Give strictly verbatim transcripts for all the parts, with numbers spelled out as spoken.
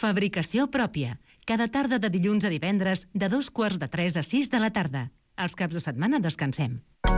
Fabricació pròpia. Cada tarda de dilluns a divendres, de dos quarts de tres a sis de la tarda. Els caps de setmana descansem.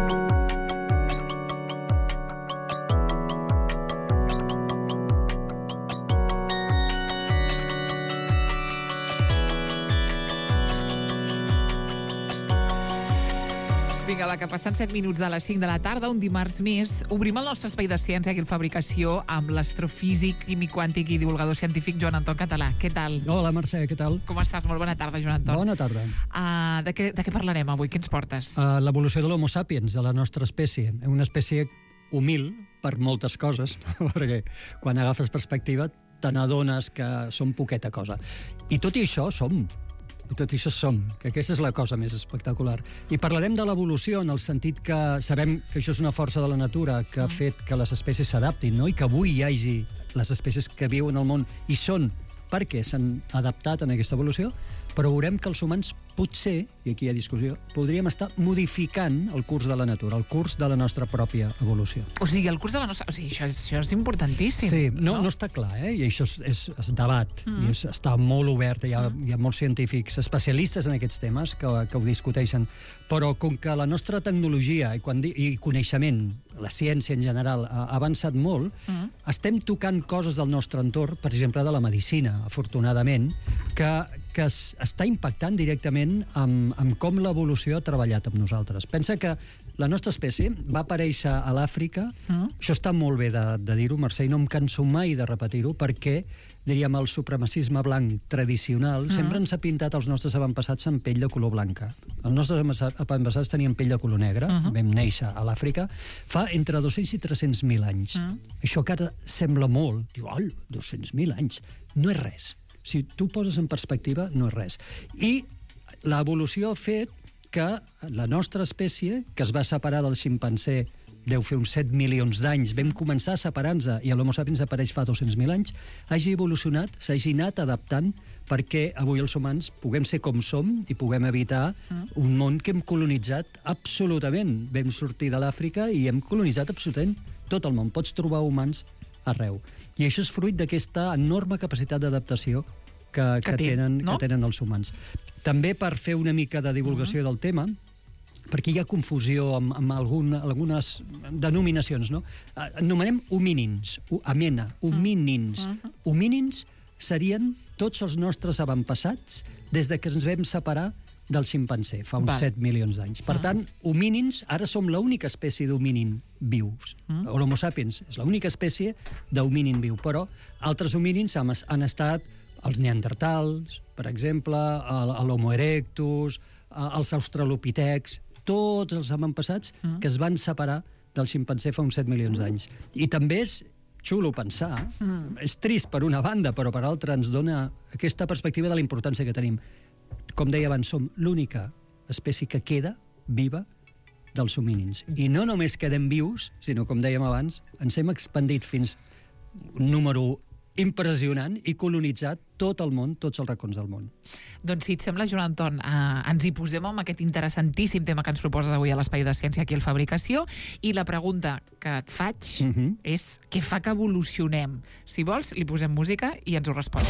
Vinga, va, que passen set minuts de les cinc de la tarda, un dimarts més, obrim el nostre espai de ciència aquí al Fabricació amb l'astrofísic, químic quàntic i divulgador científic Joan Anton Català. Què tal? Hola, Mercè, què tal? Com estàs? Molt bona tarda, Joan Anton. Bona tarda. Uh, de, què, de què parlarem avui? Què ens portes? Uh, L'evolució de l'Homo sapiens, de la nostra espècie. Una espècie humil per moltes coses, perquè quan agafes perspectiva te n'adones que som poqueta cosa. I tot i això som. I tot això som, que aquesta és la cosa més espectacular. I parlarem de l'evolució en el sentit que sabem que això és una força de la natura que ha fet que les espècies s'adaptin, no? I que avui hi hagi les espècies que viuen al món i són perquè s'han adaptat en aquesta evolució, però veurem que els humans potser, i aquí hi ha discussió, podríem estar modificant el curs de la natura, el curs de la nostra pròpia evolució. O sigui, el curs de la nostra... O sigui, això és, això és importantíssim. Sí, no, no? no està clar, eh? I això és, és, és debat, mm. i és, està molt obert, hi ha, mm. hi ha molts científics especialistes en aquests temes que, que ho discuteixen, però com que la nostra tecnologia i, quan, i coneixement, la ciència en general, ha avançat molt, mm. estem tocant coses del nostre entorn, per exemple, de la medicina, afortunadament, que, que es, està impactant directament amb, amb com l'evolució ha treballat amb nosaltres. Pensa que la nostra espècie va aparèixer a l'Àfrica, mm. això està molt bé de, de dir-ho, Mercè, i no em canso mai de repetir-ho, perquè, diríem, el supremacisme blanc tradicional mm. sempre ens ha pintat els nostres avantpassats amb pell de color blanca. Els nostres avantpassats tenien pell de color negre, mm -hmm. vam néixer a l'Àfrica, fa entre dos-cents i tres-cents mil anys. Mm. Això que ara sembla molt, diu, ai, dos-cents mil anys, no és res. Si tu poses en perspectiva, no és res. I l'evolució ha fet que la nostra espècie, que es va separar del ximpanzé deu fer uns set milions d'anys, vam començar a separar-nos i l'Homo sapiens apareix fa dos-cents mil anys, hagi evolucionat, s'hagi anat adaptant perquè avui els humans puguem ser com som i puguem evitar mm. un món que hem colonitzat absolutament. Vam sortir de l'Àfrica i hem colonitzat absolutament tot el món. Pots trobar humans arreu. I això és fruit d'aquesta enorme capacitat d'adaptació que, que, que, tenen, no? que tenen els humans. També per fer una mica de divulgació uh-huh. del tema, perquè hi ha confusió amb, amb algun, algunes denominacions, no? Anomenem homínins, amena, homínins. Uh-huh. Homínins serien tots els nostres avantpassats des de que ens vam separar del ximpanzé, fa uns Val. set milions d'anys. Per uh-huh. tant, homínins, ara som l'única espècie d'homínin vius. Uh-huh. L'Homo sapiens és l'única espècie d'homínin viu, però altres homínins han, han estat els neandertals, per exemple, l'Homo erectus, els australopitecs, tots els avantpassats mm. que es van separar del ximpanzé fa uns set milions d'anys. I també és xulo pensar, mm. és trist per una banda, però per altra ens dona aquesta perspectiva de la importància que tenim. Com deia abans, som l'única espècie que queda viva dels homínins. I no només quedem vius, sinó, com dèiem abans, ens hem expandit fins un número impressionant i colonitzat tot el món, tots els racons del món. Doncs si et sembla, Joan Anton, eh, ens hi posem amb aquest interessantíssim tema que ens proposes avui a l'Espai de Ciència aquí al Fabricació, i la pregunta que et faig uh-huh. és què fa que evolucionem? Si vols, li posem música i ens ho respon.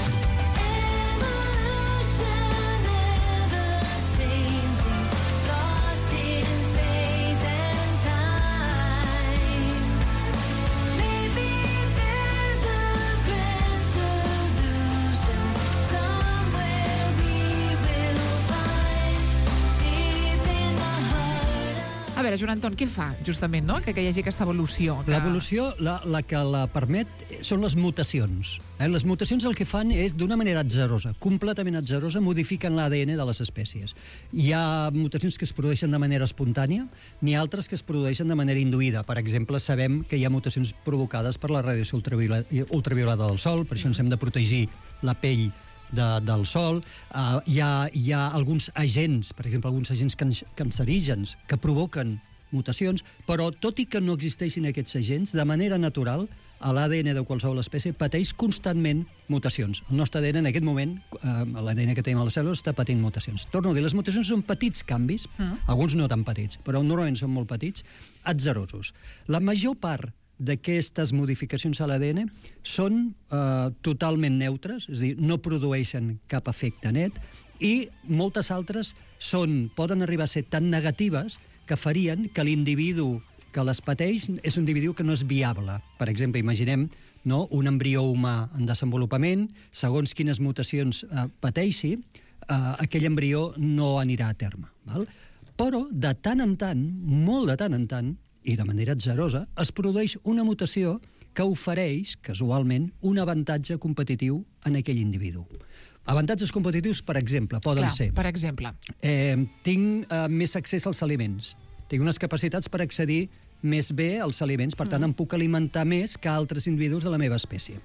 A veure, Joan Anton, què fa, justament, no? que, que hi hagi aquesta evolució? Que... L'evolució, la, la que la permet, són les mutacions. Eh? Les mutacions el que fan és, d'una manera atzerosa, completament atzerosa, modifiquen l'A D N de les espècies. Hi ha mutacions que es produeixen de manera espontània, n'hi ha altres que es produeixen de manera induïda. Per exemple, sabem que hi ha mutacions provocades per la radiació ultraviolada, ultraviolada del Sol, per això ens hem de protegir la pell De, del sol. Uh, hi, ha, hi ha alguns agents, per exemple, alguns agents can cancerígens que provoquen mutacions, però tot i que no existeixin aquests agents, de manera natural, l'A D N de qualsevol espècie pateix constantment mutacions. El nostre A D N en aquest moment, uh, l'A D N que tenim a les cèl·lules, està patint mutacions. Torno a dir, les mutacions són petits canvis, mm. alguns no tan petits, però normalment són molt petits, atzerosos. La major part d'aquestes modificacions a l'A D N són eh, totalment neutres, és a dir, no produeixen cap efecte net, i moltes altres són, poden arribar a ser tan negatives que farien que l'individu que les pateix és un individu que no és viable. Per exemple, imaginem, no, un embrió humà en desenvolupament, segons quines mutacions eh, pateixi, eh, aquell embrió no anirà a terme. Val? Però, de tant en tant, molt de tant en tant, i de manera atzerosa, es produeix una mutació que ofereix, casualment, un avantatge competitiu en aquell individu. Avantatges competitius, per exemple, poden Clar, ser... per exemple. Eh, tinc eh, més accés als aliments. Tinc unes capacitats per accedir més bé als aliments, per tant, mm. em puc alimentar més que altres individus de la meva espècie.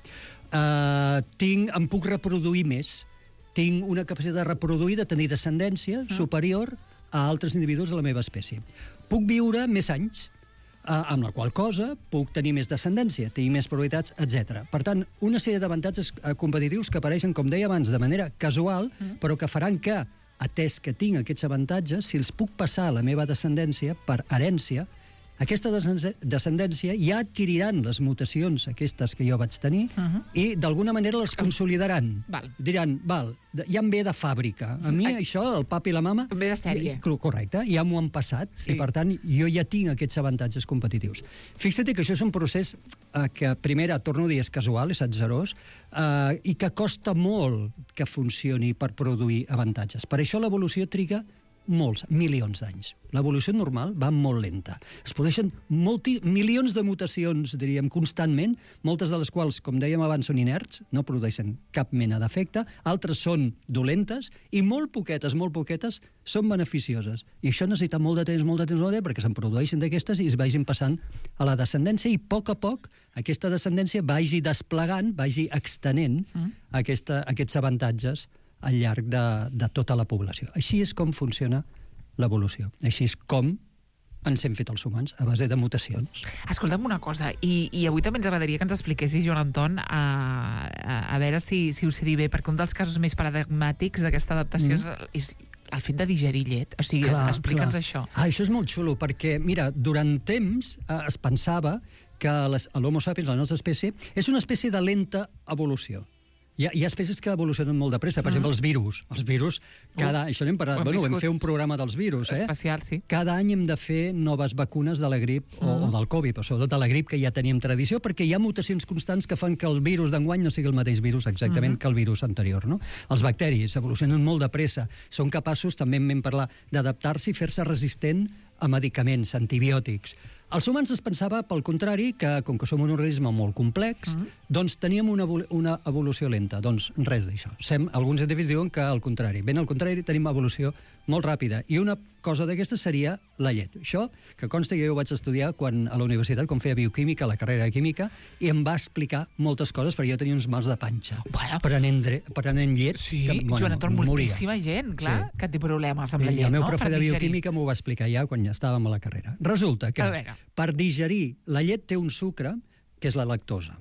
Uh, tinc, em puc reproduir més. Tinc una capacitat de reproduir, de tenir descendència mm. superior a altres individus de la meva espècie. Puc viure més anys, uh, amb la qual cosa puc tenir més descendència, tenir més probabilitats, etcètera. Per tant, una sèrie d'avantatges uh, competitius que apareixen, com deia abans, de manera casual, mm. però que faran que, atès que tinc aquests avantatges, si els puc passar a la meva descendència per herència, aquesta descendència ja adquiriran les mutacions aquestes que jo vaig tenir uh -huh. i d'alguna manera les consolidaran. Val. Diran, val, ja em ve de fàbrica. A mi Ai. això, el pap i la mama... Em ve de sèrie. Correcte, ja m'ho han passat Sí. i per tant jo ja tinc aquests avantatges competitius. Fixa't que això és un procés eh, que, primera, torno a dir, és casual, és atzerós, eh, i que costa molt que funcioni per produir avantatges. Per això l'evolució triga molts, milions d'anys. L'evolució normal va molt lenta. Es produeixen molti, milions de mutacions, diríem, constantment, moltes de les quals, com dèiem abans, són inerts, no produeixen cap mena d'efecte, altres són dolentes, i molt poquetes, molt poquetes, són beneficioses. I això necessita molt de temps, molt de temps, molt de temps, perquè se'n produeixen d'aquestes i es vagin passant a la descendència, i a poc a poc aquesta descendència vagi desplegant, vagi extenent mm. aquesta, aquests avantatges al llarg de, de tota la població. Així és com funciona l'evolució. Així és com ens hem fet els humans, a base de mutacions. Escolta'm una cosa, i, i avui també ens agradaria que ens expliquessis, Joan Anton, a, a, a veure si, si ho sé dir bé, perquè un dels casos més paradigmàtics d'aquesta adaptació mm. és, és el fet de digerir llet. O sigui, clar, explica'ns clar. això. Ah, això és molt xulo, perquè, mira, durant temps eh, es pensava que l'Homo sapiens, la nostra espècie, és una espècie de lenta evolució. Hi ha, hi ha espècies que evolucionen molt de pressa. Per mm. exemple, els virus. Els virus, cada... Uh, això n'hem parlat. Bueno, vam fer un programa dels virus, eh? Especial, sí. Cada any hem de fer noves vacunes de la grip mm. o, o del Covid, però sobretot de la grip, que ja teníem tradició, perquè hi ha mutacions constants que fan que el virus d'enguany no sigui el mateix virus exactament mm. que el virus anterior, no? Els bacteris evolucionen molt de pressa. Són capaços, també en vam parlar, d'adaptar-se i fer-se resistent a medicaments, antibiòtics. Els humans es pensava, pel contrari, que com que som un organisme molt complex, mm. doncs teníem una, una evolució lenta. Doncs res d'això. Alguns científics diuen que al contrari. Ben al contrari, tenim evolució molt ràpida. I una cosa d'aquesta seria la llet. Això, que consta que jo ho vaig estudiar quan, a la universitat, quan feia bioquímica, la carrera de química, i em va explicar moltes coses, perquè jo tenia uns mals de panxa. Bueno, prenent, prenent llet... Sí, que, bueno, Joan Anton, moltíssima gent, clar, sí. que té problemes amb la llet, no? El meu no? profe de bioquímica m'ho va explicar ja quan ja estàvem a la carrera. Resulta que per digerir, la llet té un sucre, que és la lactosa.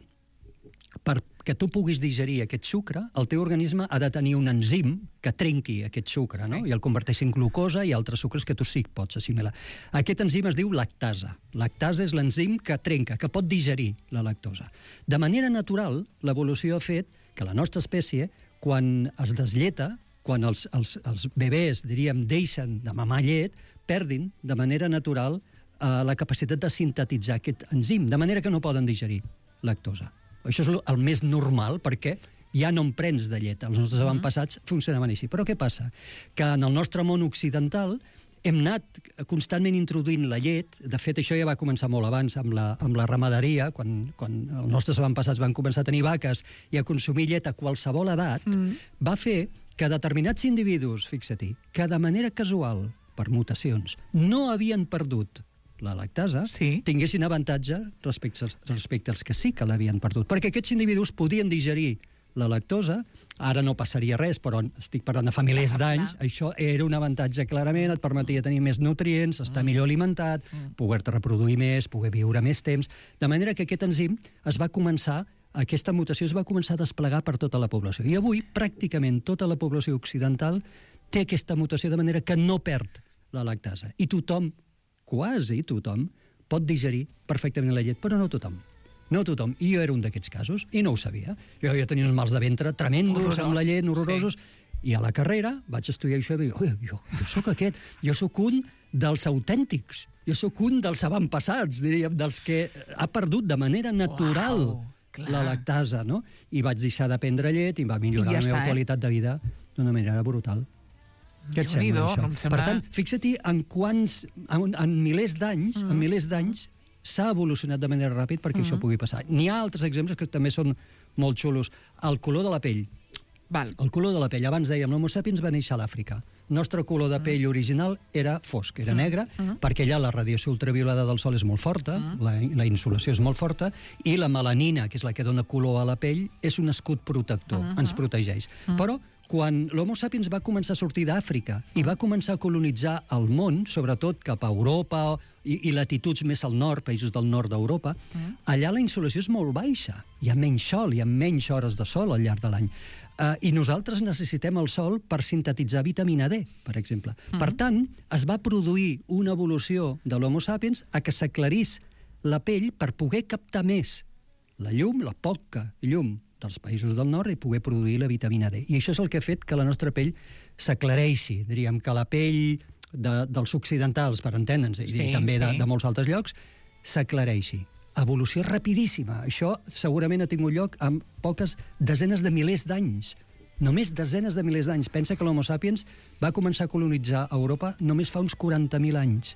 Perquè tu puguis digerir aquest sucre, el teu organisme ha de tenir un enzim que trenqui aquest sucre, sí. no? I el converteixi en glucosa i altres sucres que tu sí que pots assimilar. Aquest enzim es diu lactasa. Lactasa és l'enzim que trenca, que pot digerir la lactosa. De manera natural, l'evolució ha fet que la nostra espècie, quan es deslleta, quan els, els, els bebès, diríem, deixen de mamar llet, perdin de manera natural eh, la capacitat de sintetitzar aquest enzim, de manera que no poden digerir lactosa. Això és el més normal, perquè ja no en prens de llet. Els nostres avantpassats funcionaven així. Però què passa? Que en el nostre món occidental hem anat constantment introduint la llet. De fet, això ja va començar molt abans amb la, amb la ramaderia, quan, quan els nostres avantpassats van començar a tenir vaques i a consumir llet a qualsevol edat, mm. va fer que determinats individus, fixa-t'hi, que de manera casual, per mutacions, no havien perdut la lactasa, sí. tinguessin avantatge respecte als, respecte als que sí que l'havien perdut. Perquè aquests individus podien digerir la lactosa, ara no passaria res, però estic parlant de fa milers d'anys, això era un avantatge clarament, et permetia tenir més nutrients, estar millor alimentat, poder-te reproduir més, poder viure més temps, de manera que aquest enzim es va començar, aquesta mutació es va començar a desplegar per tota la població. I avui, pràcticament tota la població occidental té aquesta mutació de manera que no perd la lactasa. I tothom, quasi tothom, pot digerir perfectament la llet, però no tothom. No tothom. I jo era un d'aquests casos, i no ho sabia. Jo ja tenia uns mals de ventre tremendos, Horrorós. amb la llet, horrorosos, sí. I a la carrera vaig estudiar això i dic, jo, jo sóc aquest, jo sóc un dels autèntics, jo sóc un dels avantpassats, diríem, dels que ha perdut de manera natural Uau, clar. la lactasa, no? I vaig deixar de prendre llet i va millorar I ja la meva està, eh? qualitat de vida d'una manera brutal. Què et sembla, Déu-n'hi-do, això? no em sembla- Per tant, fixa-t'hi en quants, en, en milers d'anys, mm. en milers d'anys, s'ha evolucionat de manera ràpida perquè mm. això pugui passar. N'hi ha altres exemples que també són molt xulos. El color de la pell. Val. El color de la pell. Abans dèiem, l'Homo sapiens va néixer a l'Àfrica. El nostre color de pell original era fosc, era negre, perquè allà la radiació ultraviolada del sol és molt forta, la, la insolació és molt forta, i la melanina, que és la que dona color a la pell, és un escut protector, ens protegeix. Però quan l'Homo sapiens va començar a sortir d'Àfrica i va començar a colonitzar el món, sobretot cap a Europa i, i latituds més al nord, països del nord d'Europa, allà la insolació és molt baixa. Hi ha menys sol, hi ha menys hores de sol al llarg de l'any. Uh, I nosaltres necessitem el sol per sintetitzar vitamina D, per exemple. Mm. Per tant, es va produir una evolució de l'Homo sapiens a que s'aclarís la pell per poder captar més la llum, la poca llum dels països del nord i poder produir la vitamina D. I això és el que ha fet que la nostra pell s'aclareixi. Diríem que la pell de, dels occidentals, per entendre'ns, i Sí, també de, sí. de molts altres llocs, s'aclareixi. Evolució rapidíssima. Això segurament ha tingut lloc amb poques desenes de milers d'anys. Només desenes de milers d'anys. Pensa que l'Homo sapiens va començar a colonitzar Europa només fa uns quaranta mil anys.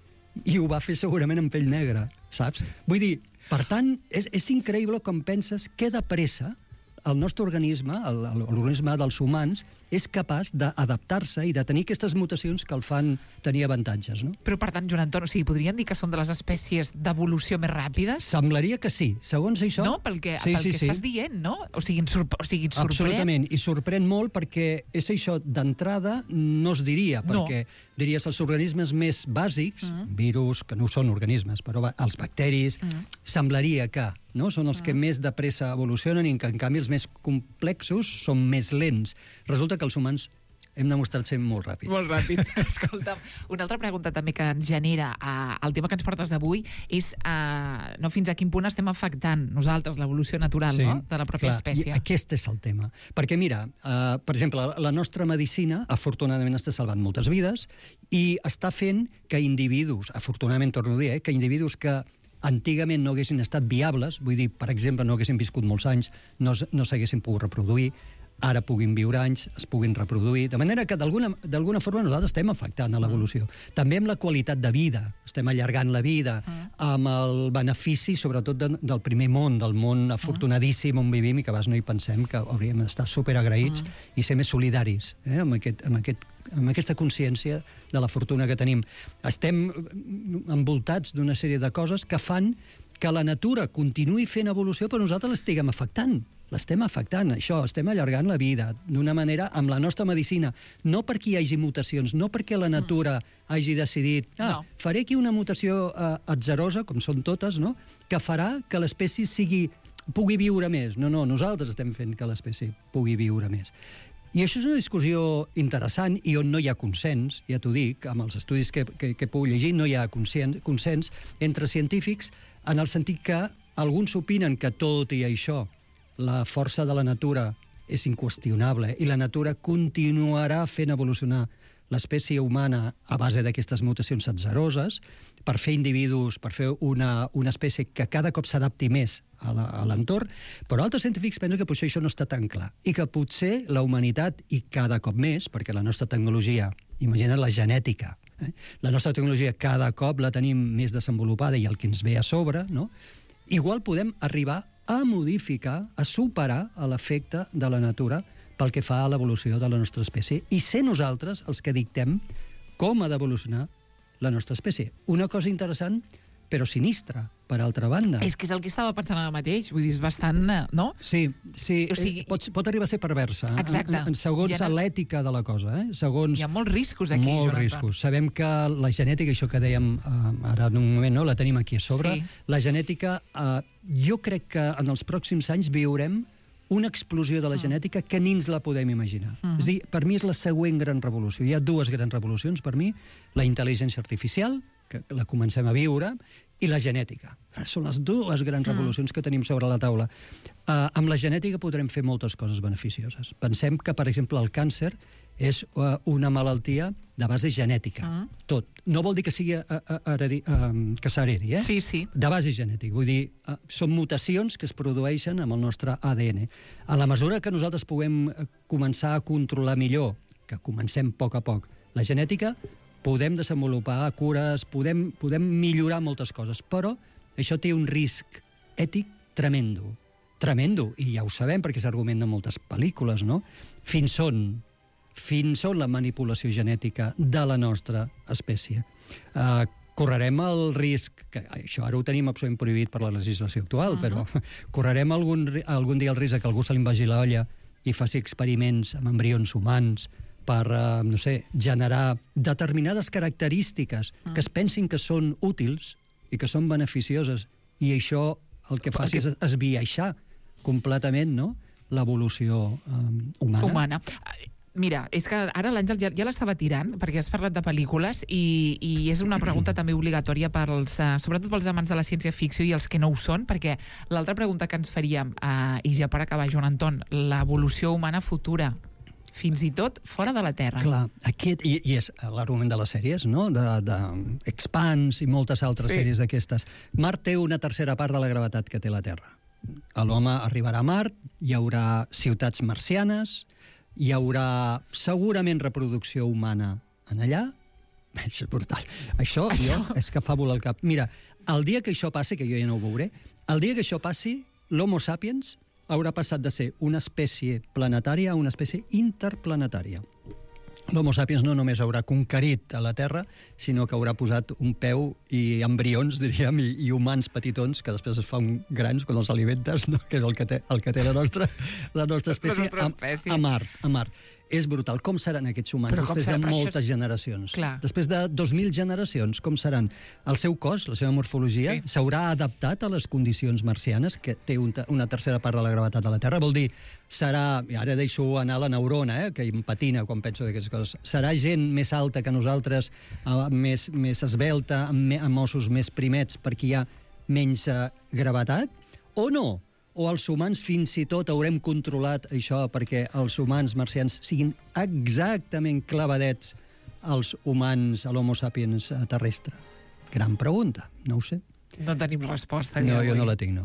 I ho va fer segurament amb pell negra, saps? Vull dir, per tant, és, és increïble com penses que de pressa el nostre organisme, el- el- l'organisme dels humans, és capaç d'adaptar-se i de tenir aquestes mutacions que el fan tenir avantatges, no? Però, per tant, Joan Anton, o sigui, podríem dir que són de les espècies d'evolució més ràpides? Semblaria que sí. Segons això... No? Pel que, pel que estàs dient, no? O sigui, ens, sorp o sigui, ens sorprèn. Absolutament, i sorprèn molt perquè és això, d'entrada no es diria, No. perquè diries els organismes més bàsics, mm. virus, que no són organismes, però va, els bacteris, mm. semblaria que no? Són els mm. que més de pressa evolucionen i que, en canvi, els més complexos són més lents. Resulta que els humans hem demostrat ser molt ràpids. Molt ràpids. Escolta'm, una altra pregunta també que ens genera uh, el tema que ens portes d'avui és uh, no fins a quin punt estem afectant nosaltres l'evolució natural, Sí, no? De la pròpia clar, espècie. I aquest és el tema. Perquè, mira, uh, per exemple, la, la nostra medicina, afortunadament, està salvant moltes vides i està fent que individus, afortunadament torno a dir, eh, que individus que antigament no haguessin estat viables, vull dir, per exemple, no haguessin viscut molts anys, no, s- no s'haguessin pogut reproduir, ara puguin viure anys, es puguin reproduir, de manera que d'alguna d'alguna forma nosaltres estem afectant a l'evolució. Mm. També amb la qualitat de vida, estem allargant la vida, mm. amb el benefici, sobretot, de, del primer món, del món afortunadíssim on vivim i que a vegades no hi pensem, que hauríem d'estar superagraïts mm. i ser més solidaris eh, amb, aquest, amb, aquest, amb aquesta consciència de la fortuna que tenim. Estem envoltats d'una sèrie de coses que fan que la natura continuï fent evolució, però nosaltres l'estiguem afectant. L'estem afectant, això, estem allargant la vida d'una manera amb la nostra medicina, no perquè hi hagi mutacions, no perquè la natura hagi decidit, ah, No. faré aquí una mutació eh, atzerosa, com són totes, no?, que farà que l'espècie sigui, pugui viure més. No, no, nosaltres estem fent que l'espècie pugui viure més. I això és una discussió interessant i on no hi ha consens, ja t'ho dic, amb els estudis que, que, que puc llegir, no hi ha consens, consens entre científics en el sentit que alguns opinen que tot i això la força de la natura és inqüestionable i la natura continuarà fent evolucionar l'espècie humana a base d'aquestes mutacions atzeroses per fer individus, per fer una, una espècie que cada cop s'adapti més a la- a l'entorn, però altres científics pensen que potser això no està tan clar i que potser la humanitat, i cada cop més, perquè la nostra tecnologia, imagina't la genètica, eh? la nostra tecnologia cada cop la tenim més desenvolupada i el que ens ve a sobre, no? Igual podem arribar a modificar, a superar l'efecte de la natura pel que fa a l'evolució de la nostra espècie i ser nosaltres els que dictem com ha d'evolucionar la nostra espècie. Una cosa interessant, però sinistra, per altra banda. És que és el que estava pensant ara mateix, vull dir, és bastant, eh, no? Sí, sí, O sigui- eh, pot, pot arribar a ser perversa, eh? Exacte. En, en, segons Hi ha- l'ètica de la cosa, eh? segons... Hi ha molts riscos aquí, Molts Joan Anton. riscos. Sabem que la genètica, això que dèiem eh, ara en un moment, no, la tenim aquí a sobre, Sí. la genètica, eh, jo crec que en els pròxims anys viurem una explosió de la genètica que ni ens la podem imaginar. Mm. És a dir, per mi és la següent gran revolució. Hi ha dues grans revolucions per mi. La intel·ligència artificial, que la comencem a viure, i la genètica. Són les dues grans revolucions mm. que tenim sobre la taula. Uh, amb la genètica podrem fer moltes coses beneficioses. Pensem que, per exemple, el càncer és uh, una malaltia de base genètica. Mm. Tot. No vol dir que sigui uh, uh, heredi, uh, que s'heredi, eh? Sí, sí. De base genètica. Vull dir, uh, són mutacions que es produeixen amb el nostre A D N. A la mesura que nosaltres puguem començar a controlar millor, que comencem a poc a poc, la genètica, podem desenvolupar cures, podem, podem millorar moltes coses, però això té un risc ètic tremendo. Tremendo, i ja ho sabem perquè s'argumenta en moltes pel·lícules, no? Fins on, fins on la manipulació genètica de la nostra espècie. Uh, correrem el risc, que això ara ho tenim absolutament prohibit per la legislació actual, uh-huh. però correrem algun, algun dia el risc que algú se li vagi l'olla i faci experiments amb embrions humans per, uh, no sé, generar determinades característiques mm. que es pensin que són útils i que són beneficioses, i això el que faci és esbiaixar completament, no?, l'evolució um, humana. Humana. Mira, és que ara l'Àngel ja, ja l'estava tirant, perquè has parlat de pel·lícules, i, i és una pregunta també obligatòria pels, uh, sobretot pels amants de la ciència-ficció i els que no ho són, perquè l'altra pregunta que ens faríem, uh, i ja per acabar, Joan Anton, l'evolució humana futura, fins i tot fora de la Terra. Clar, aquest, i, i és l'argument de les sèries, no?, de, de Expanse i moltes altres sí. sèries d'aquestes. Mart té una tercera part de la gravetat que té la Terra. L'home arribarà a Mart, hi haurà ciutats marcianes, hi haurà segurament reproducció humana en allà. Això és brutal. Això, això... Jo, és que fa volar el cap. Mira, el dia que això passi, que jo ja no ho veuré, el dia que això passi, l'Homo sapiens haurà passat de ser una espècie planetària a una espècie interplanetària. L'Homo sapiens no només haurà conquerit a la Terra, sinó que haurà posat un peu i embrions, diríem, i, i humans petitons, que després es fan grans quan els alimentes, no? Que és el que té, el que té la nostra, la nostra espècie, la nostra espècie. A, a Mart. A Mart. És brutal. Com seran aquests humans Però després serà? de Però moltes és... generacions? Clar. Després de dos mil generacions, com seran? El seu cos, la seva morfologia, s'haurà sí. adaptat a les condicions marcianes, que té un, una tercera part de la gravetat de la Terra. Vol dir, serà... I ara deixo anar la neurona, eh, que em patina quan penso d'aquestes coses. Serà gent més alta que nosaltres, uh, més, més esbelta, amb, amb ossos més primets, perquè hi ha menys uh, gravetat? O no? O els humans fins i tot haurem controlat això perquè els humans marcians siguin exactament clavadets als humans, a l'Homo sapiens terrestre? Gran pregunta, no ho sé. No tenim resposta. No, avui. jo no la tinc, no.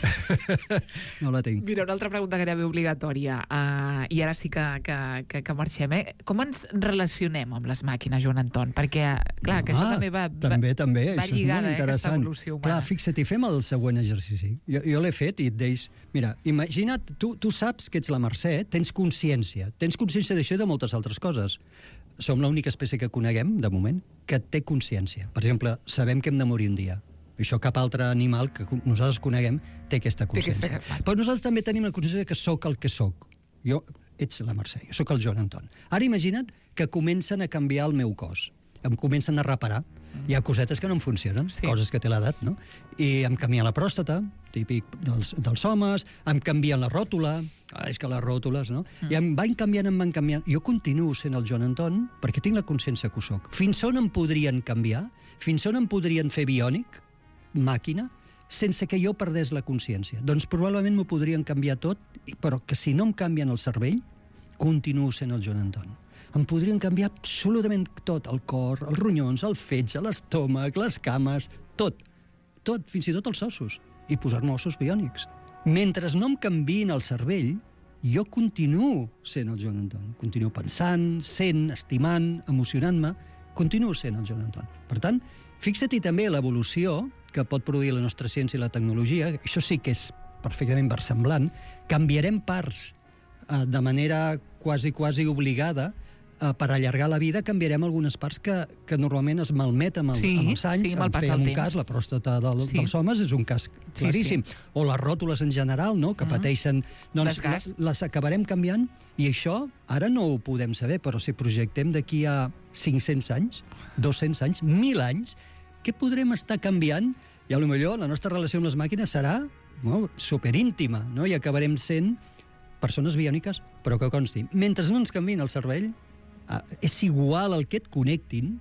No la tinc. Mira, una altra pregunta gairebé obligatòria, uh, i ara sí que, que, que, que marxem. Eh? Com ens relacionem amb les màquines, Joan Anton? Perquè, clar, que això ah, també va, també, també. va això lligada, és molt eh, aquesta evolució humana. Clar, fixa't, i fem el següent exercici. Jo, jo l'he fet i et deix... Mira, imagina't, tu, tu saps que ets la Mercè, tens consciència. Tens consciència d'això i de moltes altres coses. Som l'única espècie que coneguem, de moment, que té consciència. Per exemple, sabem que hem de morir un dia. Això cap altre animal que nosaltres coneguem té aquesta consciència. Té aquesta... Però nosaltres també tenim la consciència que sóc el que sóc. Jo, ets la Mercè, jo sóc el Joan Anton. Ara imagina't que comencen a canviar el meu cos. Em comencen a reparar. Mm. Hi ha cosetes que no em funcionen, sí. Coses que té l'edat, no? I em canvien la pròstata, típic dels, dels homes, em canvien la ròtula, ah, és que les ròtules, no? Mm. I em van canviant, em van canviant. Jo continuo sent el Joan Anton perquè tinc la consciència que ho soc. Fins on em podrien canviar? Fins on em podrien fer biònic? Màquina, sense que jo perdés la consciència. Doncs probablement m'ho podrien canviar tot, però que si no em canvien el cervell, continuo sent el Joan Anton. Em podrien canviar absolutament tot, el cor, els ronyons, el fetge, l'estómac, les cames, tot. Tot, fins i tot els ossos. I posar-me ossos biònics. Mentre no em canviïn el cervell, jo continuo sent el Joan Anton. Continuo pensant, sent, estimant, emocionant-me, continuo sent el Joan Anton. Per tant, fixa-t'hi també l'evolució que pot produir la nostra ciència i la tecnologia, això sí que és perfectament versemblant, canviarem parts eh, de manera quasi, quasi obligada eh, per allargar la vida, canviarem algunes parts que, que normalment es malmeten amb, el, sí, amb els anys. Sí, amb el pas Fèiem del un temps. cas, la pròstata del, sí. dels homes és un cas claríssim. Sí, sí. O les ròtules en general, no?, que mm. pateixen... Doncs les, les acabarem canviant, i això ara no ho podem saber, però si projectem d'aquí a cinc-cents anys, dos-cents anys, mil anys, què podrem estar canviant? I a lo millor la nostra relació amb les màquines serà no, superíntima, no? I acabarem sent persones biòniques, però que consti. Mentre no ens canviïn el cervell, eh, és igual el que et connectin,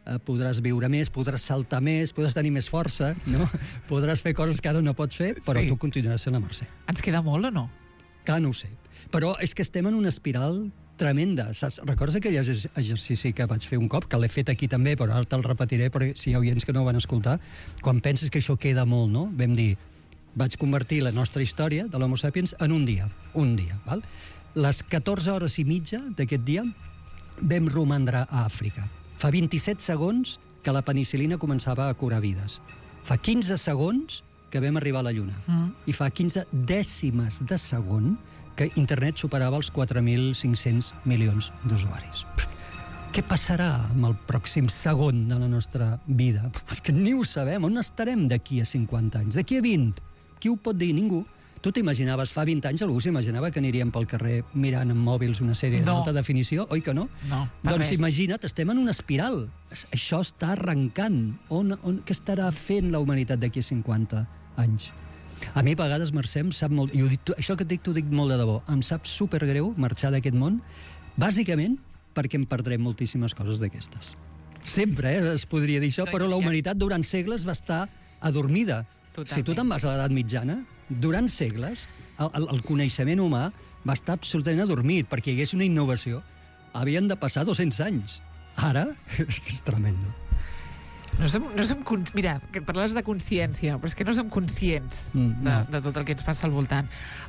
eh, podràs viure més, podràs saltar més, podràs tenir més força, no? Podràs fer coses que ara no pots fer, però Sí. tu continuaràs sent la Mercè. Ens queda molt o no? Clar, no ho sé. Però és que estem en una espiral tremenda. Saps? Recordes aquell exer- exercici que vaig fer un cop, que l'he fet aquí també, però ara te'l repetiré, perquè si hi ha oients que no ho van escoltar, quan penses que això queda molt, no? Vam dir, vaig convertir la nostra història de l'Homo sapiens en un dia. Un dia, val? Les catorze hores i mitja d'aquest dia vam romandre a Àfrica. Fa vint-i-set segons que la penicil·lina començava a curar vides. Fa quinze segons que vam arribar a la Lluna. Mm. I fa quinze dècimes de segon que internet superava els quatre mil cinc-cents milions d'usuaris. Què passarà amb el pròxim segon de la nostra vida? És que ni ho sabem. On estarem d'aquí a cinquanta anys? D'aquí a vint? Qui ho pot dir? Ningú. Tu t'imaginaves, fa vint anys algú s'imaginava que aniríem pel carrer mirant amb mòbils una sèrie No. d'alta definició? Oi que no? No, per Doncs res. imagina't, estem en una espiral. Això està arrencant. On, on, què estarà fent la humanitat d'aquí a cinquanta anys? A mi a vegades, Mercè, em sap molt... I ho dic, això que et dic, t'ho dic molt de debò. Em sap supergreu marxar d'aquest món, bàsicament perquè em perdré moltíssimes coses d'aquestes. Sempre, eh, es podria dir això, però la humanitat durant segles va estar adormida. Totalment. Si tu te'n vas a l'edat mitjana, durant segles, el, el, el coneixement humà va estar absolutament adormit perquè hi hagués una innovació. Havien de passar dos-cents anys. Ara, és que és tremendo. No som, no som, con- mira, que parlaves de consciència, però és que no som conscients Mm, de, no. de tot el que ens passa al voltant.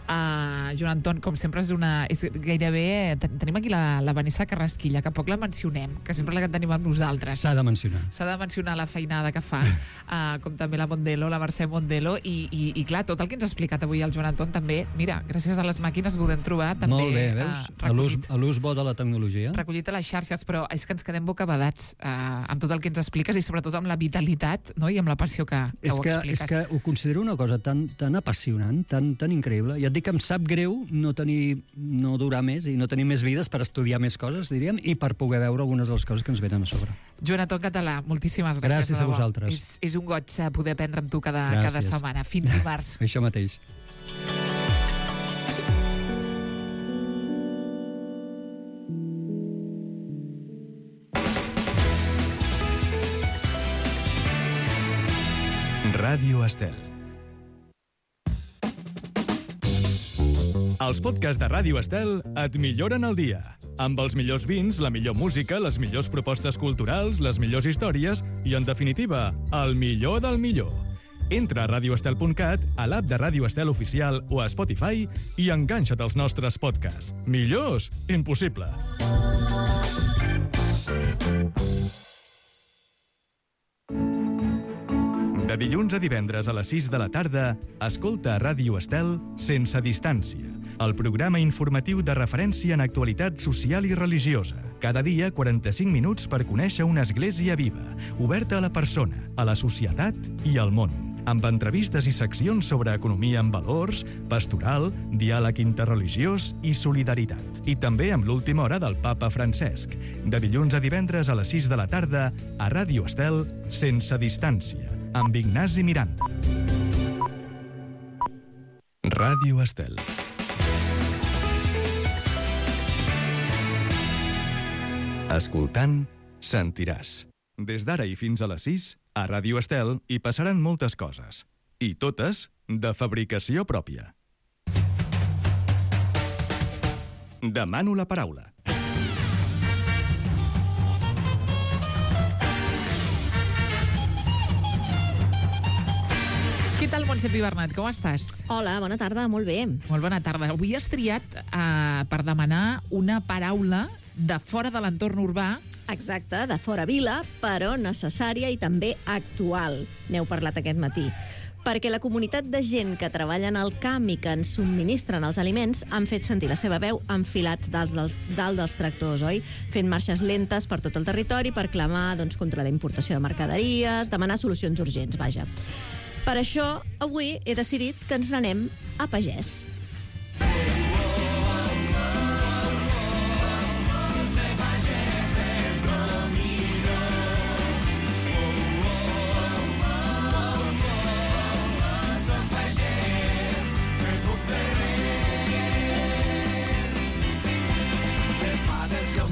Uh, Joan Anton, com sempre, és una... És gairebé... ten- Tenim aquí la, la Vanessa Carrasquilla, que poc la mencionem, que sempre la tenim amb nosaltres. S'ha de mencionar. S'ha de mencionar la feinada que fa, uh, com també la Mondelo, la Mercè Mondelo, i, i, i clar, tot el que ens ha explicat avui el Joan Anton també, mira, gràcies a les màquines podem trobar també... Molt bé, veus? Uh, A l'ús recollit, a l'ús bo de la tecnologia. recollit a les xarxes, però és que ens quedem bocabadats uh, amb tot el que ens expliques i sobretot amb la vitalitat, no? I amb la passió que, que És ho que, expliques. és que ho considero una cosa tan, tan apassionant, tan, tan increïble. Ja et dic que em sap greu no tenir, no durar més i no tenir més vides per estudiar més coses, diríem, i per poder veure algunes de les coses que ens venen a sobre. Joan Anton Català, moltíssimes gràcies. Gràcies de a debò. vosaltres. És, és un goig eh, poder aprendre amb tu cada, cada Gràcies. setmana. Fins dimarts. Això mateix. Ràdio Estel. Els podcasts de Ràdio Estel et milloren el dia. Amb els millors vins, la millor música, les millors propostes culturals, les millors històries i, en definitiva, el millor del millor. Entra a radio estel punt cat, a l'app de Ràdio Estel Oficial o a Spotify i enganxa't als nostres podcasts. Millors? Impossible. De dilluns a divendres a les sis de la tarda, escolta a Ràdio Estel Sense Distància, el programa informatiu de referència en actualitat social i religiosa. Cada dia, quaranta-cinc minuts per conèixer una església viva, oberta a la persona, a la societat i al món. Amb entrevistes i seccions sobre economia amb valors, pastoral, diàleg interreligiós i solidaritat. I també amb l'última hora del papa Francesc. De dilluns a divendres a les sis de la tarda, a Ràdio Estel, Sense Distància, amb Ignasi Miranda. Ràdio Estel. Escoltant, sentiràs. Des d'ara i fins a les sis, a Ràdio Estel hi passaran moltes coses. I totes de fabricació pròpia. Demano la paraula. Què tal, Montse Pi Bernat? Com estàs? Hola, bona tarda, molt bé. Molt bona tarda. Avui has triat eh, per demanar una paraula de fora de l'entorn urbà. Exacte, de fora vila, però necessària i també actual. N'heu parlat aquest matí. Perquè la comunitat de gent que treballa en el camp i que ens subministren els aliments han fet sentir la seva veu enfilats dalt dels, dalt dels tractors, oi? Fent marxes lentes per tot el territori per clamar doncs, contra la importació de mercaderies, demanar solucions urgents, vaja. Per això, avui he decidit que ens n'anem a pagès.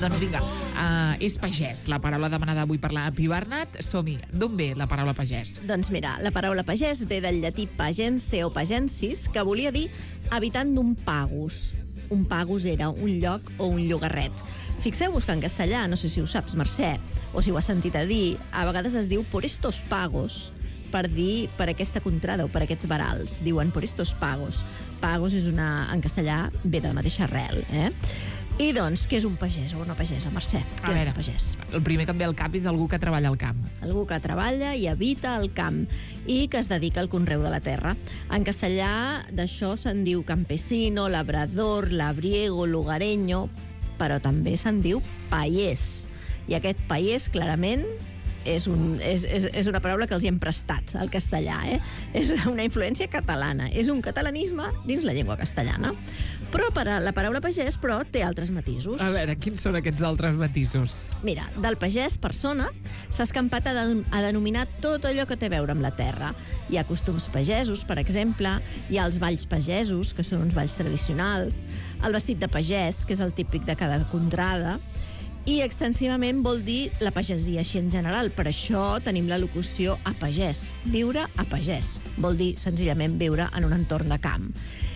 Doncs vinga, uh, és pagès, la paraula demanada avui per la Pi Bernat. Som-hi. D'on ve la paraula pagès? Doncs mira, la paraula pagès ve del llatí pagense o pagensis, que volia dir habitant d'un pagus. Un pagus era un lloc o un llogarret. Fixeu-vos que en castellà, no sé si ho saps, Mercè, o si ho has sentit a dir, a vegades es diu por estos pagos, per dir per aquesta contrada o per aquests varals. Diuen por estos pagos. Pagos és una, en castellà, ve de la mateixa arrel, eh? I doncs, què és un pagès o una pagesa, Mercè? Què A veure, és un pagès? El primer que em ve al cap és algú que treballa al camp. Algú que treballa i habita al camp i que es dedica al conreu de la terra. En castellà d'això se'n diu campesino, labrador, labriego, lugareño, però també se'n diu paiès. I aquest paiès, clarament, és, un, és, és, és una paraula que els hi hem prestat al castellà, eh? És una influència catalana. És un catalanisme dins la llengua castellana. Però per a la paraula pagès, però, té altres matisos. A veure, quins són aquests altres matisos? Mira, del pagès, persona, s'ha escampat a, de, a denominar tot allò que té a veure amb la terra. Hi ha costums pagesos, per exemple, hi ha els balls pagesos, que són uns balls tradicionals, el vestit de pagès, que és el típic de cada contrada, i extensivament vol dir la pagesia així en general. Per això tenim la locució a pagès. Viure a pagès. Vol dir, senzillament, viure en un entorn de camp.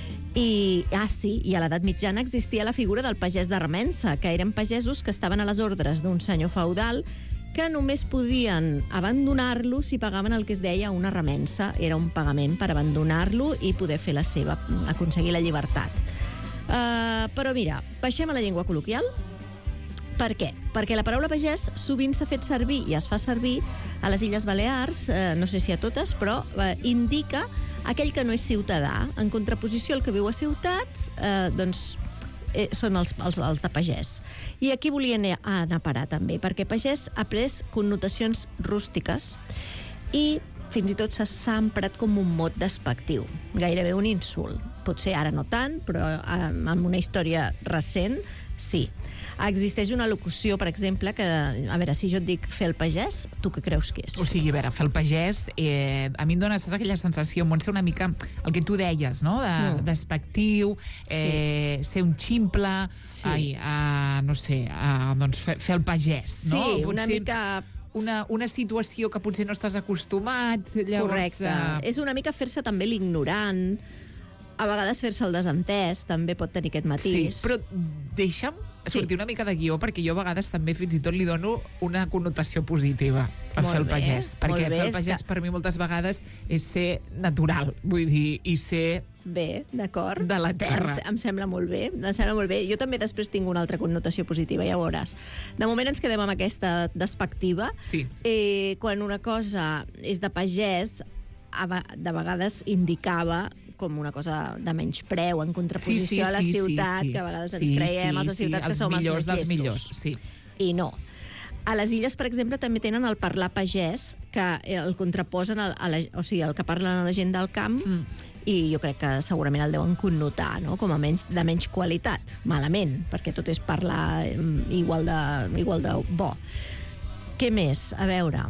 I, ah, sí, i a l'edat mitjana existia la figura del pagès de remença, que eren pagesos que estaven a les ordres d'un senyor feudal que només podien abandonar-lo si pagaven el que es deia una remença. Era un pagament per abandonar-lo i poder fer la seva, aconseguir la llibertat. Uh, però mira, baixem a la llengua col·loquial. Per què? Perquè la paraula pagès sovint s'ha fet servir i es fa servir a les Illes Balears, eh, no sé si a totes, però eh, indica aquell que no és ciutadà. En contraposició al que viu a ciutats, eh, doncs eh, són els, els, els de pagès. I aquí volia anar, anar a parar també, perquè pagès ha pres connotacions rústiques i fins i tot s'ha emprat com un mot despectiu, gairebé un insult. Potser ara no tant, però eh, amb una història recent, sí. Existeix una locució, per exemple, que, a veure, si jo et dic fer el pagès, tu què creus que és? O sigui, a veure, fer el pagès, eh, a mi em dona, saps, aquella sensació, Montse, una mica el que tu deies, no?, de, mm. despectiu, eh, sí. ser un ximple, sí. ai, uh, no sé, uh, doncs fer, fer el pagès, no? Sí, potser una mica... Una, una situació que potser no estàs acostumat, llavors... Correcte. Uh... És una mica fer-se també l'ignorant, a vegades fer-se el desentès, també pot tenir aquest matís. Sí, però deixa'm sortir sí. una mica de guió, perquè jo a vegades també fins i tot li dono una connotació positiva a fer el pagès. Perquè fer el pagès per mi moltes vegades és ser natural, vull dir, i ser... Bé, d'acord. De la terra. Em, em sembla molt bé, em sembla molt bé. Jo també després tinc una altra connotació positiva, ja veuràs. De moment ens quedem amb aquesta despectiva. Sí. Eh, quan una cosa és de pagès, de vegades indicava com una cosa de menyspreu, en contraposició sí, sí, a la ciutat, sí, sí. que a vegades ens sí, creiem, sí, els ciutats sí, que som els més dels millors. Sí. I no. A les illes, per exemple, també tenen el parlar pagès, que el contraposen, a la, o sigui, el que parlen a la gent del camp, mm. i jo crec que segurament el deuen connotar, no?, com a menys, de menys qualitat, malament, perquè tot és parlar igual de, igual de bo. Què més? A veure...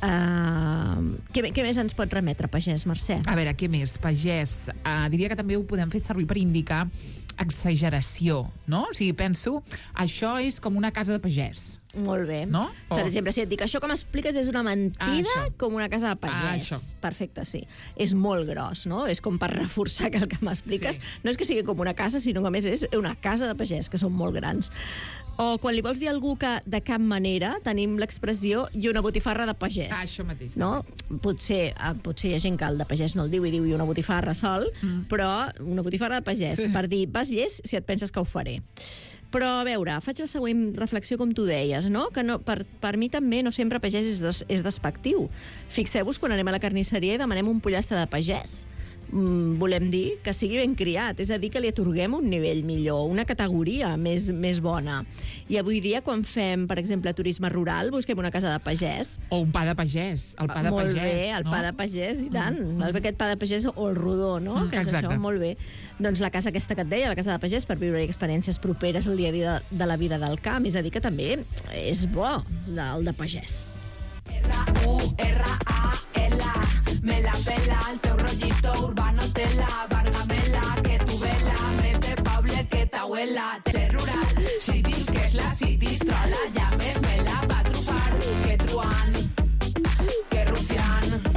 Uh, què, què més ens pot remetre pagès, Mercè? A veure, què més? Pagès, uh, diria que també ho podem fer servir per indicar exageració, no? O sigui, penso, això és com una casa de pagès. Molt bé. No? O... Per exemple, si et dic això que m'expliques és una mentida ah, com una casa de pagès. Ah, perfecte, sí. És molt gros, no? És com per reforçar que el que m'expliques sí. no és que sigui com una casa, sinó que a més és una casa de pagès, que són molt grans. O quan li vols dir a algú que de cap manera tenim l'expressió i una botifarra de pagès. Ah, això mateix. No? Potser, potser hi ha gent que el de pagès no el diu i diu i una botifarra sol, mm. però una botifarra de pagès, sí. per dir, vas llest si et penses que ho faré. Però, a veure, faig la següent reflexió com tu deies, no? Que no, per, per mi també no sempre pagès és, des, és despectiu. Fixeu-vos quan anem a la carnisseria i demanem un pollastre de pagès. Mm, volem dir que sigui ben criat, és a dir, que li atorguem un nivell millor, una categoria més, més bona. I avui dia, quan fem, per exemple, turisme rural, busquem una casa de pagès. O un pa de pagès, el pa de molt pagès. Molt bé, el no? pa de pagès, i tant. Mm. Aquest pa de pagès o el rodó, no? Mm, que és exacte. això, molt bé. Doncs la casa aquesta que et deia, la casa de pagès, per viure experiències properes al dia a dia de, de la vida del camp. És a dir, que també és bo, el de pagès. R U R A L A Me la pela, el teu rollito urbano tela Vargamela, que tu vela Més de Pable que t'abuela Ser rural, si dius que és la city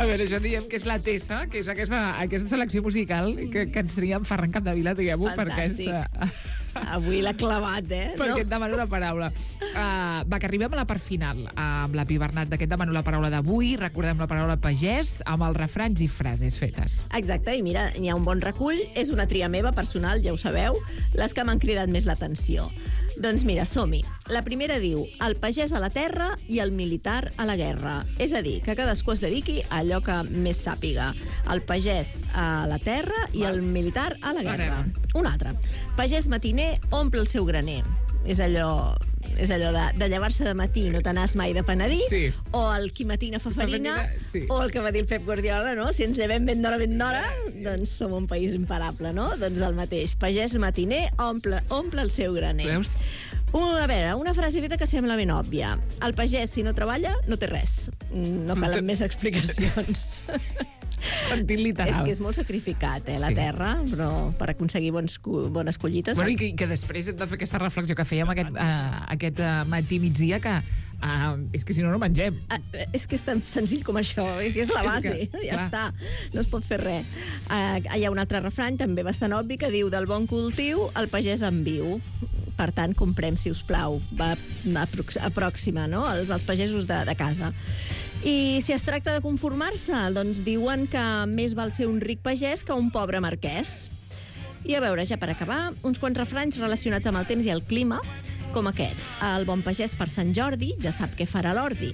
A veure, això diem que és la Tessa, que és aquesta, aquesta selecció musical que, que ens tria en Ferran Capdevila, diguem-ho, per Fantàstic. aquesta... Avui l'ha clavat, eh? Perquè et demano la paraula. Uh, va, que arribem a la part final uh, amb la Pi Bernat d'aquest demano la paraula d'avui. Recordem la paraula pagès amb els refranys i frases fetes. Exacte, i mira, hi ha un bon recull. És una tria meva personal, ja ho sabeu, les que m'han cridat més l'atenció. Doncs mira, som-hi. La primera diu, el pagès a la terra i el militar a la guerra. És a dir, que cadascú es dediqui a allò que més sàpiga. El pagès a la terra i el militar a la guerra. Un altre. Pagès matiner omple el seu graner. És allò, és allò de, de llevar-se de matí, no te n'has mai de penedir, Sí. o el qui matina fa farina, Farina, sí. o el que va dir el Pep Guardiola, no? Si ens llevem ben d'hora, ben d'hora, doncs som un país imparable, no? Doncs el mateix. Pagès matiner omple, omple el seu graner. Veus? Uh, a veure, una frase feta que sembla ben òbvia. El pagès, si no treballa, no té res. Mm, No calen més explicacions. Sentit literal. És que és molt sacrificat, eh, la Sí. terra, però per aconseguir bons, cu- bones collites... Bueno, i que, que després hem de fer aquesta reflexió que fèiem aquest, uh, aquest uh, matí migdia, que uh, és que si no, no mengem. Ah, és que és tan senzill com això, eh? Que és la És base, que, ja clar. està, no es pot fer res. Uh, hi ha un altre refrany, també bastant obvi, que diu del bon cultiu el pagès en viu. Per tant, comprem, si us plau, va aprox- apròxima, no?, els, els pagesos de, de casa. I si es tracta de conformar-se, doncs diuen que més val ser un ric pagès que un pobre marquès. I a veure, ja per acabar, uns quants refranys relacionats amb el temps i el clima, com aquest. El bon pagès per Sant Jordi ja sap què farà l'ordi.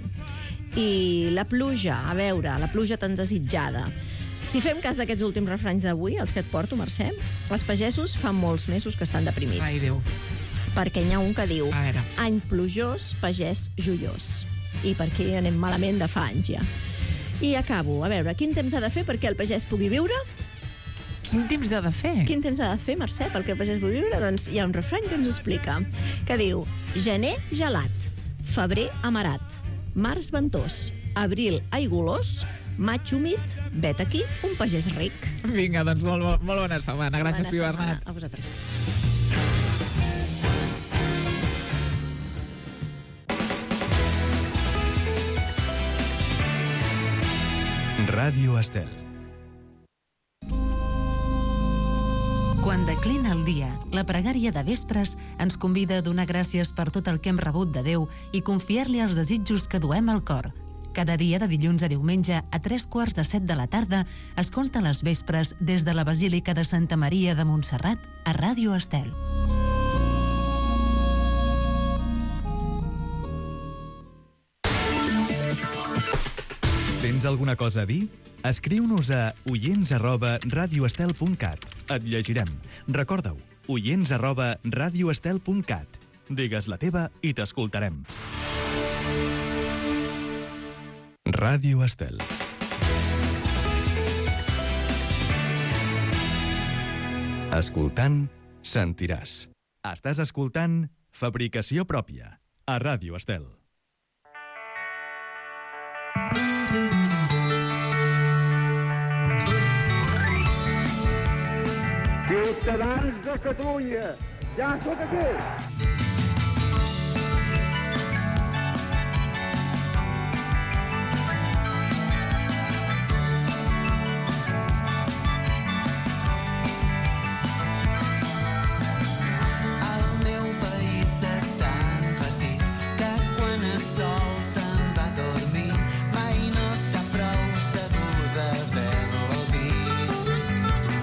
I la pluja, a veure, la pluja tan desitjada. Si fem cas d'aquests últims refranys d'avui, els que et porto, Mercè, els pagesos fa molts mesos que estan deprimits. Ai, Déu. Perquè n'hi ha un que diu A veure. any plujós, pagès joiós. I per aquí anem malament de fa anys, ja. I acabo. A veure, quin temps ha de fer perquè el pagès pugui viure? Quin temps ha de fer? Quin temps ha de fer, Mercè, perquè el pagès pugui viure? Doncs hi ha un refrany que ens ho explica, que diu gener gelat, febrer amarat, març ventós, abril aigulós, maig humit, vet aquí un pagès ric. Vinga, doncs molt, molt, molt bona setmana. Gràcies, Bona Pi setmana Bernat. a vosaltres. Ràdio Estel. Quan declina el dia, la pregària de vespres ens convida a donar gràcies per tot el que hem rebut de Déu i confiar-li els desitjos que duem al cor. Cada dia de dilluns a diumenge a tres quarts de set de la tarda, escolta les vespres des de la Basílica de Santa Maria de Montserrat a Ràdio Estel. Tens alguna cosa a dir? Escriu-nos a oients arroba radioestel punt cat. Et llegirem. Recorda-ho, oients arroba radioestel punt cat. Digues la teva i t'escoltarem. Ràdio Estel. Escoltant, sentiràs. Estàs escoltant Fabricació Pròpia, a Ràdio Estel. Ciutadans de Catalunya, ja sóc aquí! El meu país és tan petit que quan el sol se'n va a dormir mai no està prou segur d'haver-lo vist.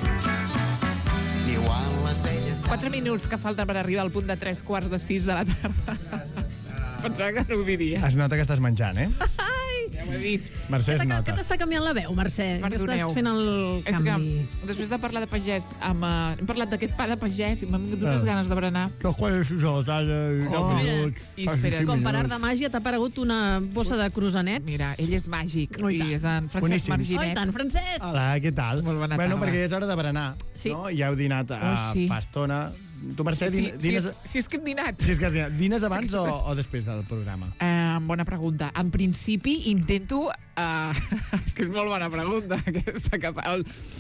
Igual les velles... Quatre minuts que falten per arribar al punt de tres quarts de sis de la tarda. Pensava que no ho diria. Es nota que estàs menjant, eh? Ja ho he dit. Mercè es Que nota. t'està canviant la veu, Mercè. Que Perdoneu. estàs fent el És canvi. que després de parlar de pagès, amb, uh, hem parlat d'aquest pa de pagès i m'han vingut unes Ah. ganes de berenar. Los cuales a la talla i deu Oh. minuts. I espera, Com per art de màgia t'ha aparegut una bossa de croissants. Mira, ell és màgic Oh, i i tant. és en Francesc Boníssim. Oh, i Marginet. tant, Francesc! Hola, què tal? Molt bona bueno, tarda. perquè és hora de berenar, Sí. no? Ja heu dinat a Oh, sí. fa estona. Tu, Mercè, Sí, din- sí, dines... és, si és que hem dinat. Si és que has dinat. Dines abans o, o després del programa? Uh, bona pregunta. En principi, intento... Uh, és que és molt bona pregunta, aquesta. Que, el,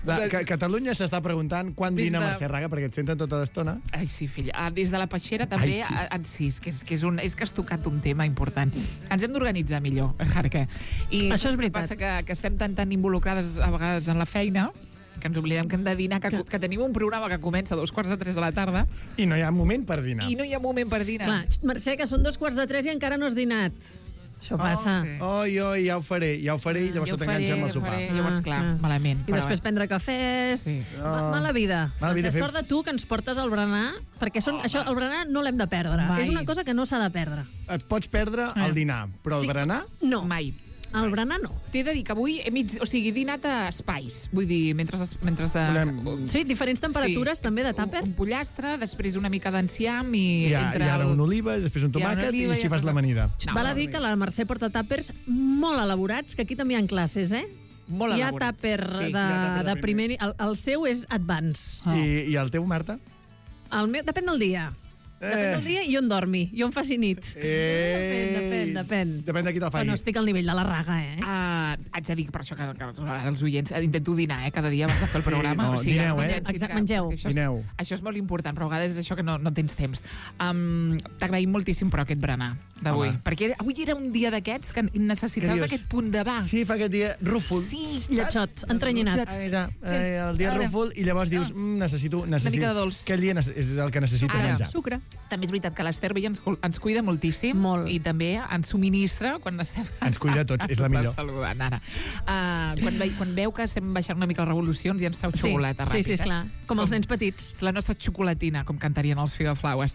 La, que, Catalunya s'està preguntant quan Des dina de- Mercè Raga, perquè et senten tota l'estona. Ai, sí, filla. Ah, des de la Peixera també... Ai, sí. ah, ah, sí, és que, és, que és, un, és que has tocat un tema important. Ens hem d'organitzar millor, Jarque. I Això saps és què veritat. passa? Que, que estem tan, tan involucrades a vegades en la feina que ens oblidem que hem de dinar, que, que tenim un programa que comença a dos quarts de tres de la tarda I no hi ha moment per dinar. i no hi ha moment per dinar. Clar, xt, Mercè, que són dos quarts de tres i encara no has dinat. Això passa. sí. Oi, oi, ja ho faré, ja ho faré, i llavors Jo ho se t'enganxa amb el faré, sopar. faré. Llavors, clar, Ah, ah. malament. I però després bé. prendre cafès. Sí. Ma- Mala vida. Mala vida, Mercè, fem- sort de tu que ens portes al berenar, perquè són, això, el berenar no l'hem de perdre. Mai. És una cosa que no s'ha de perdre. Et pots perdre el dinar, però el Sí. berenar... No. Mai. El berenar no. T'he de dir que avui he, mig, o sigui, he dinat a espais. Vull dir, mentre... es- mentre de, Volem- Sí, diferents temperatures Sí. també de tàper. Un, un pollastre, després una mica d'enciam i, I, entre I ara el... una oliva, després un hi ha una tomàquet, oliva, i hi si ha fas una- l'amanida. No, Val a dir que la Mercè porta tàpers molt elaborats, que aquí també hi ha classes, eh? Molt hi ha elaborats. tàper Sí, de, hi ha tàper de de primer... ni- El, el seu és advance. Ah. I, I el teu, Marta? El meu, depèn del dia. Depèn del dia i on dormi, i on faci nit. Depèn, depèn, depèn. Depèn de qui te'l Però faci. no estic al nivell de la raga, eh? Uh, haig de dir que per això que, que ara els oients eh, intento dinar eh, cada dia abans de fer el Sí, programa. no, dineu, no eh? pensin Exacte, que- mengeu. perquè Això és, Dineu. això és molt important, però a vegades és això que no, no tens temps. Um, T'agraïm moltíssim, però, aquest berenar d'avui. Home. Perquè avui era un dia d'aquests que necessitaves Què dius? aquest punt de va. Sí, fa aquest dia rúfol. Sí, Lletxot, entranyinat. Ai, ja, ai, el dia Ara. rúfol, i llavors dius, mm, necessito, necessito... mica de dolç. Aquell dia nece- és el que necessita Ara. menjar. Sucre. També és veritat que l'Ester Villa ens, ens cuida moltíssim Molt. i també ens subministra quan estem... Ens cuida a tots, és la Ens millor. està saludant, ara. Uh, quan, ve, quan veu que estem baixant una mica les revolucions ja ens treu Sí, xocolata sí, ràpid. sí, esclar. Eh? Com És els nens petits. És la nostra xocolatina, com cantarien els Figaflaues.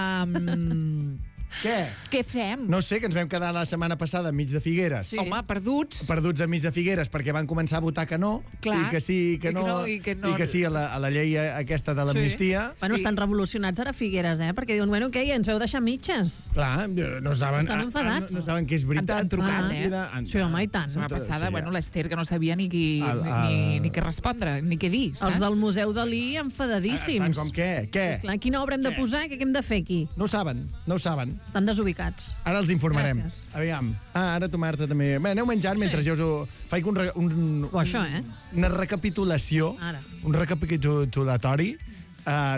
Um, Què? què fem? No sé, que ens vam quedar la setmana passada enmig de Figueres. Sí. Home, perduts. Perduts enmig de Figueres, perquè van començar a votar que no, Clar. i que sí, que I que no, no, i que no. i que sí a la, a la llei aquesta de l'amnistia. Bueno, Sí. estan revolucionats ara a Figueres, eh? Perquè diuen, bueno, què, ja ens veu deixar mitges. Clar, no saben, Estan ah, enfadats. no, no saben que és veritat. Han- han trucat, eh? Han- Sí, home, i tant. La setmana passada, Sí, bueno, ja. l'Ester, que no sabia ni, qui, El- ni, el- ni què respondre, ni què dir, saps? Els del Museu Dalí Estan enfadadíssims. com què? Què? Esclar, quina obra hem de posar? Què hem de fer aquí? No ho saben, no ho saben. Estan desubicats. Ara els informarem. Gràcies. Aviam. Ah, ara tu, Marta, també. Bé, aneu menjant mentre jo us ho... Faig un, re- un, O això, eh? una recapitulació, Ara. un recapitulatori uh,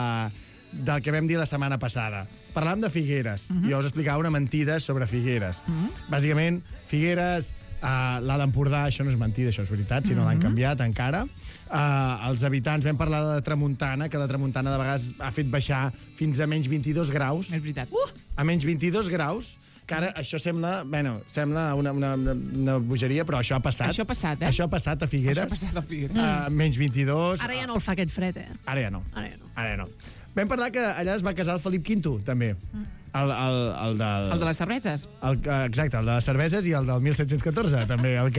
de, del que vam dir la setmana passada. Parlàvem de Figueres, uh -huh. i jo us explicava una mentida sobre Figueres. Uh -huh. Bàsicament, Figueres, uh, l'Alt Empordà, això no és mentida, això és veritat, si no l'han canviat encara. Uh, els habitants, vam parlar de la tramuntana, que la tramuntana de vegades ha fet baixar fins a menys vint-i-dos graus. És veritat. Uh! A menys vint-i-dos graus, que ara això sembla, bueno, sembla una, una, una, una bogeria, però això ha passat. Això ha passat, eh? Això ha passat a Figueres. Això ha passat a Figueres. A menys vint-i-dos. Ara ja no el fa aquest fred, eh? Ara ja no. Ara ja no. Ara ja no. Vam parlar que allà es va casar el Felip quinto, també. El, el, el, del, El de les cerveses. el, exacte, el de les cerveses i el del disset deu quatre, també, el que,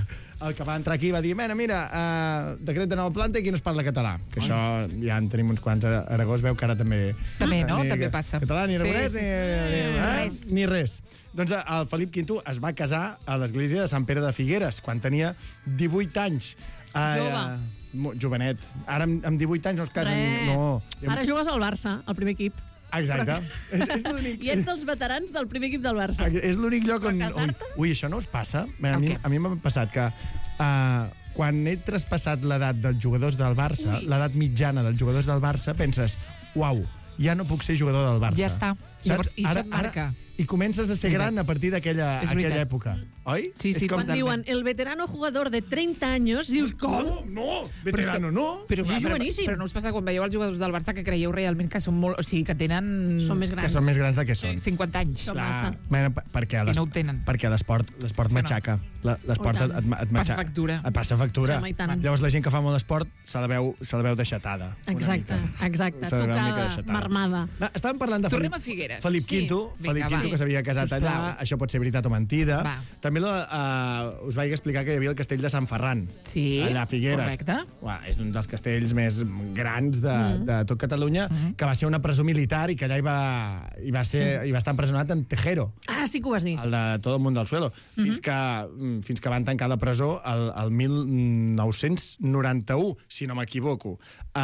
el que va entrar aquí i va dir, mira, mira, uh, decret de nova planta i aquí no es parla català. Que això ja en tenim uns quants a Aragó, es veu que ara també... També, no? Ni També passa. Català, ni aragonès, Sí, sí. ni, ni, Ni eh? res. ni res. Doncs el Felip quinto es va casar a l'església de Sant Pere de Figueres, quan tenia divuit anys. Jove. Uh, jovenet. Ara amb, amb divuit anys no es casen... Res. No. Ara jugues al Barça, al primer equip. Exacte. és és l'únic... I ets dels veterans del primer equip del Barça. És l'únic lloc on... Però Ui, casar-te? ui, això no us passa? Bé, a, El mi, què? a mi m'ha passat que uh, quan he traspassat l'edat dels jugadors del Barça, Ui. l'edat mitjana dels jugadors del Barça, penses, uau, ja no puc ser jugador del Barça. Ja està. Llavors, i això et marca. I comences a ser gran a partir d'aquella És aquella veritat. època, oi? Sí, sí, És com... Quan diuen el veterano jugador de trenta anys, dius, com? No, no, veterano, no. Però, Sí, però, joveníssim. però no us passa quan veieu els jugadors del Barça que creieu realment que són molt... O sigui, que tenen... Són més Que grans. són més grans de què són. cinquanta anys. Som Clar, massa. bueno, per- perquè I l'es- no ho tenen. perquè l'esport l'esport Sí, no. matxaca. La- L'esport Oh, et, i et, tant. et matxaca. Passa factura. Et passa factura. Sí, home, i tant. Llavors la gent que fa molt esport se la veu, se la veu deixatada. una Exacte, mica. exacte. Se la veu una mica Tocada, deixatada. marmada. Va, estàvem parlant de Tornem Felip, a Figueres. Felip Sí. quinto, Vinga, Felip va. quinto que s'havia casat Sisplau. allà. Això pot ser veritat o mentida. Va. També la, uh, us vaig explicar que hi havia el castell de Sant Ferran. Sí, Allà a Figueres. correcte. Uà, és un dels castells més grans de, mm. de tot Catalunya, Mm-hmm. que va ser una presó militar i que allà hi va, hi va, ser, hi va estar empresonat en Tejero, Ah, sí que ho vas dir. el de tot el món del suelo, Mm-hmm. fins, que, mm, fins que van tancar la presó el, el mil nou-cents noranta-u, si no m'equivoco.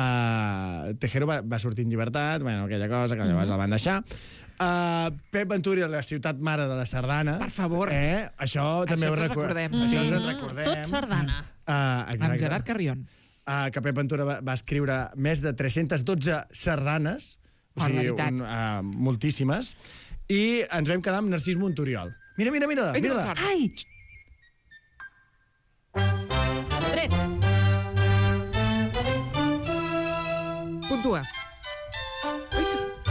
Uh, Tejero va, va sortir en llibertat, bueno, aquella cosa que llavors el van deixar. Uh, Pep Venturi, la ciutat mare de la Sardana. Per favor. Eh? Això també Això ho ens en recu- recordem. Això Sí. ens en recordem. Tot sardana. Uh, Amb Gerard Carrion. uh, que Pep Ventura va, va escriure més de tres-centes dotze sardanes, o sigui, un, uh, moltíssimes, i ens vam quedar amb Narcís Monturiol. Mira, mira, mira, Ai, mira. Ai! Drets. Puntua. Ui,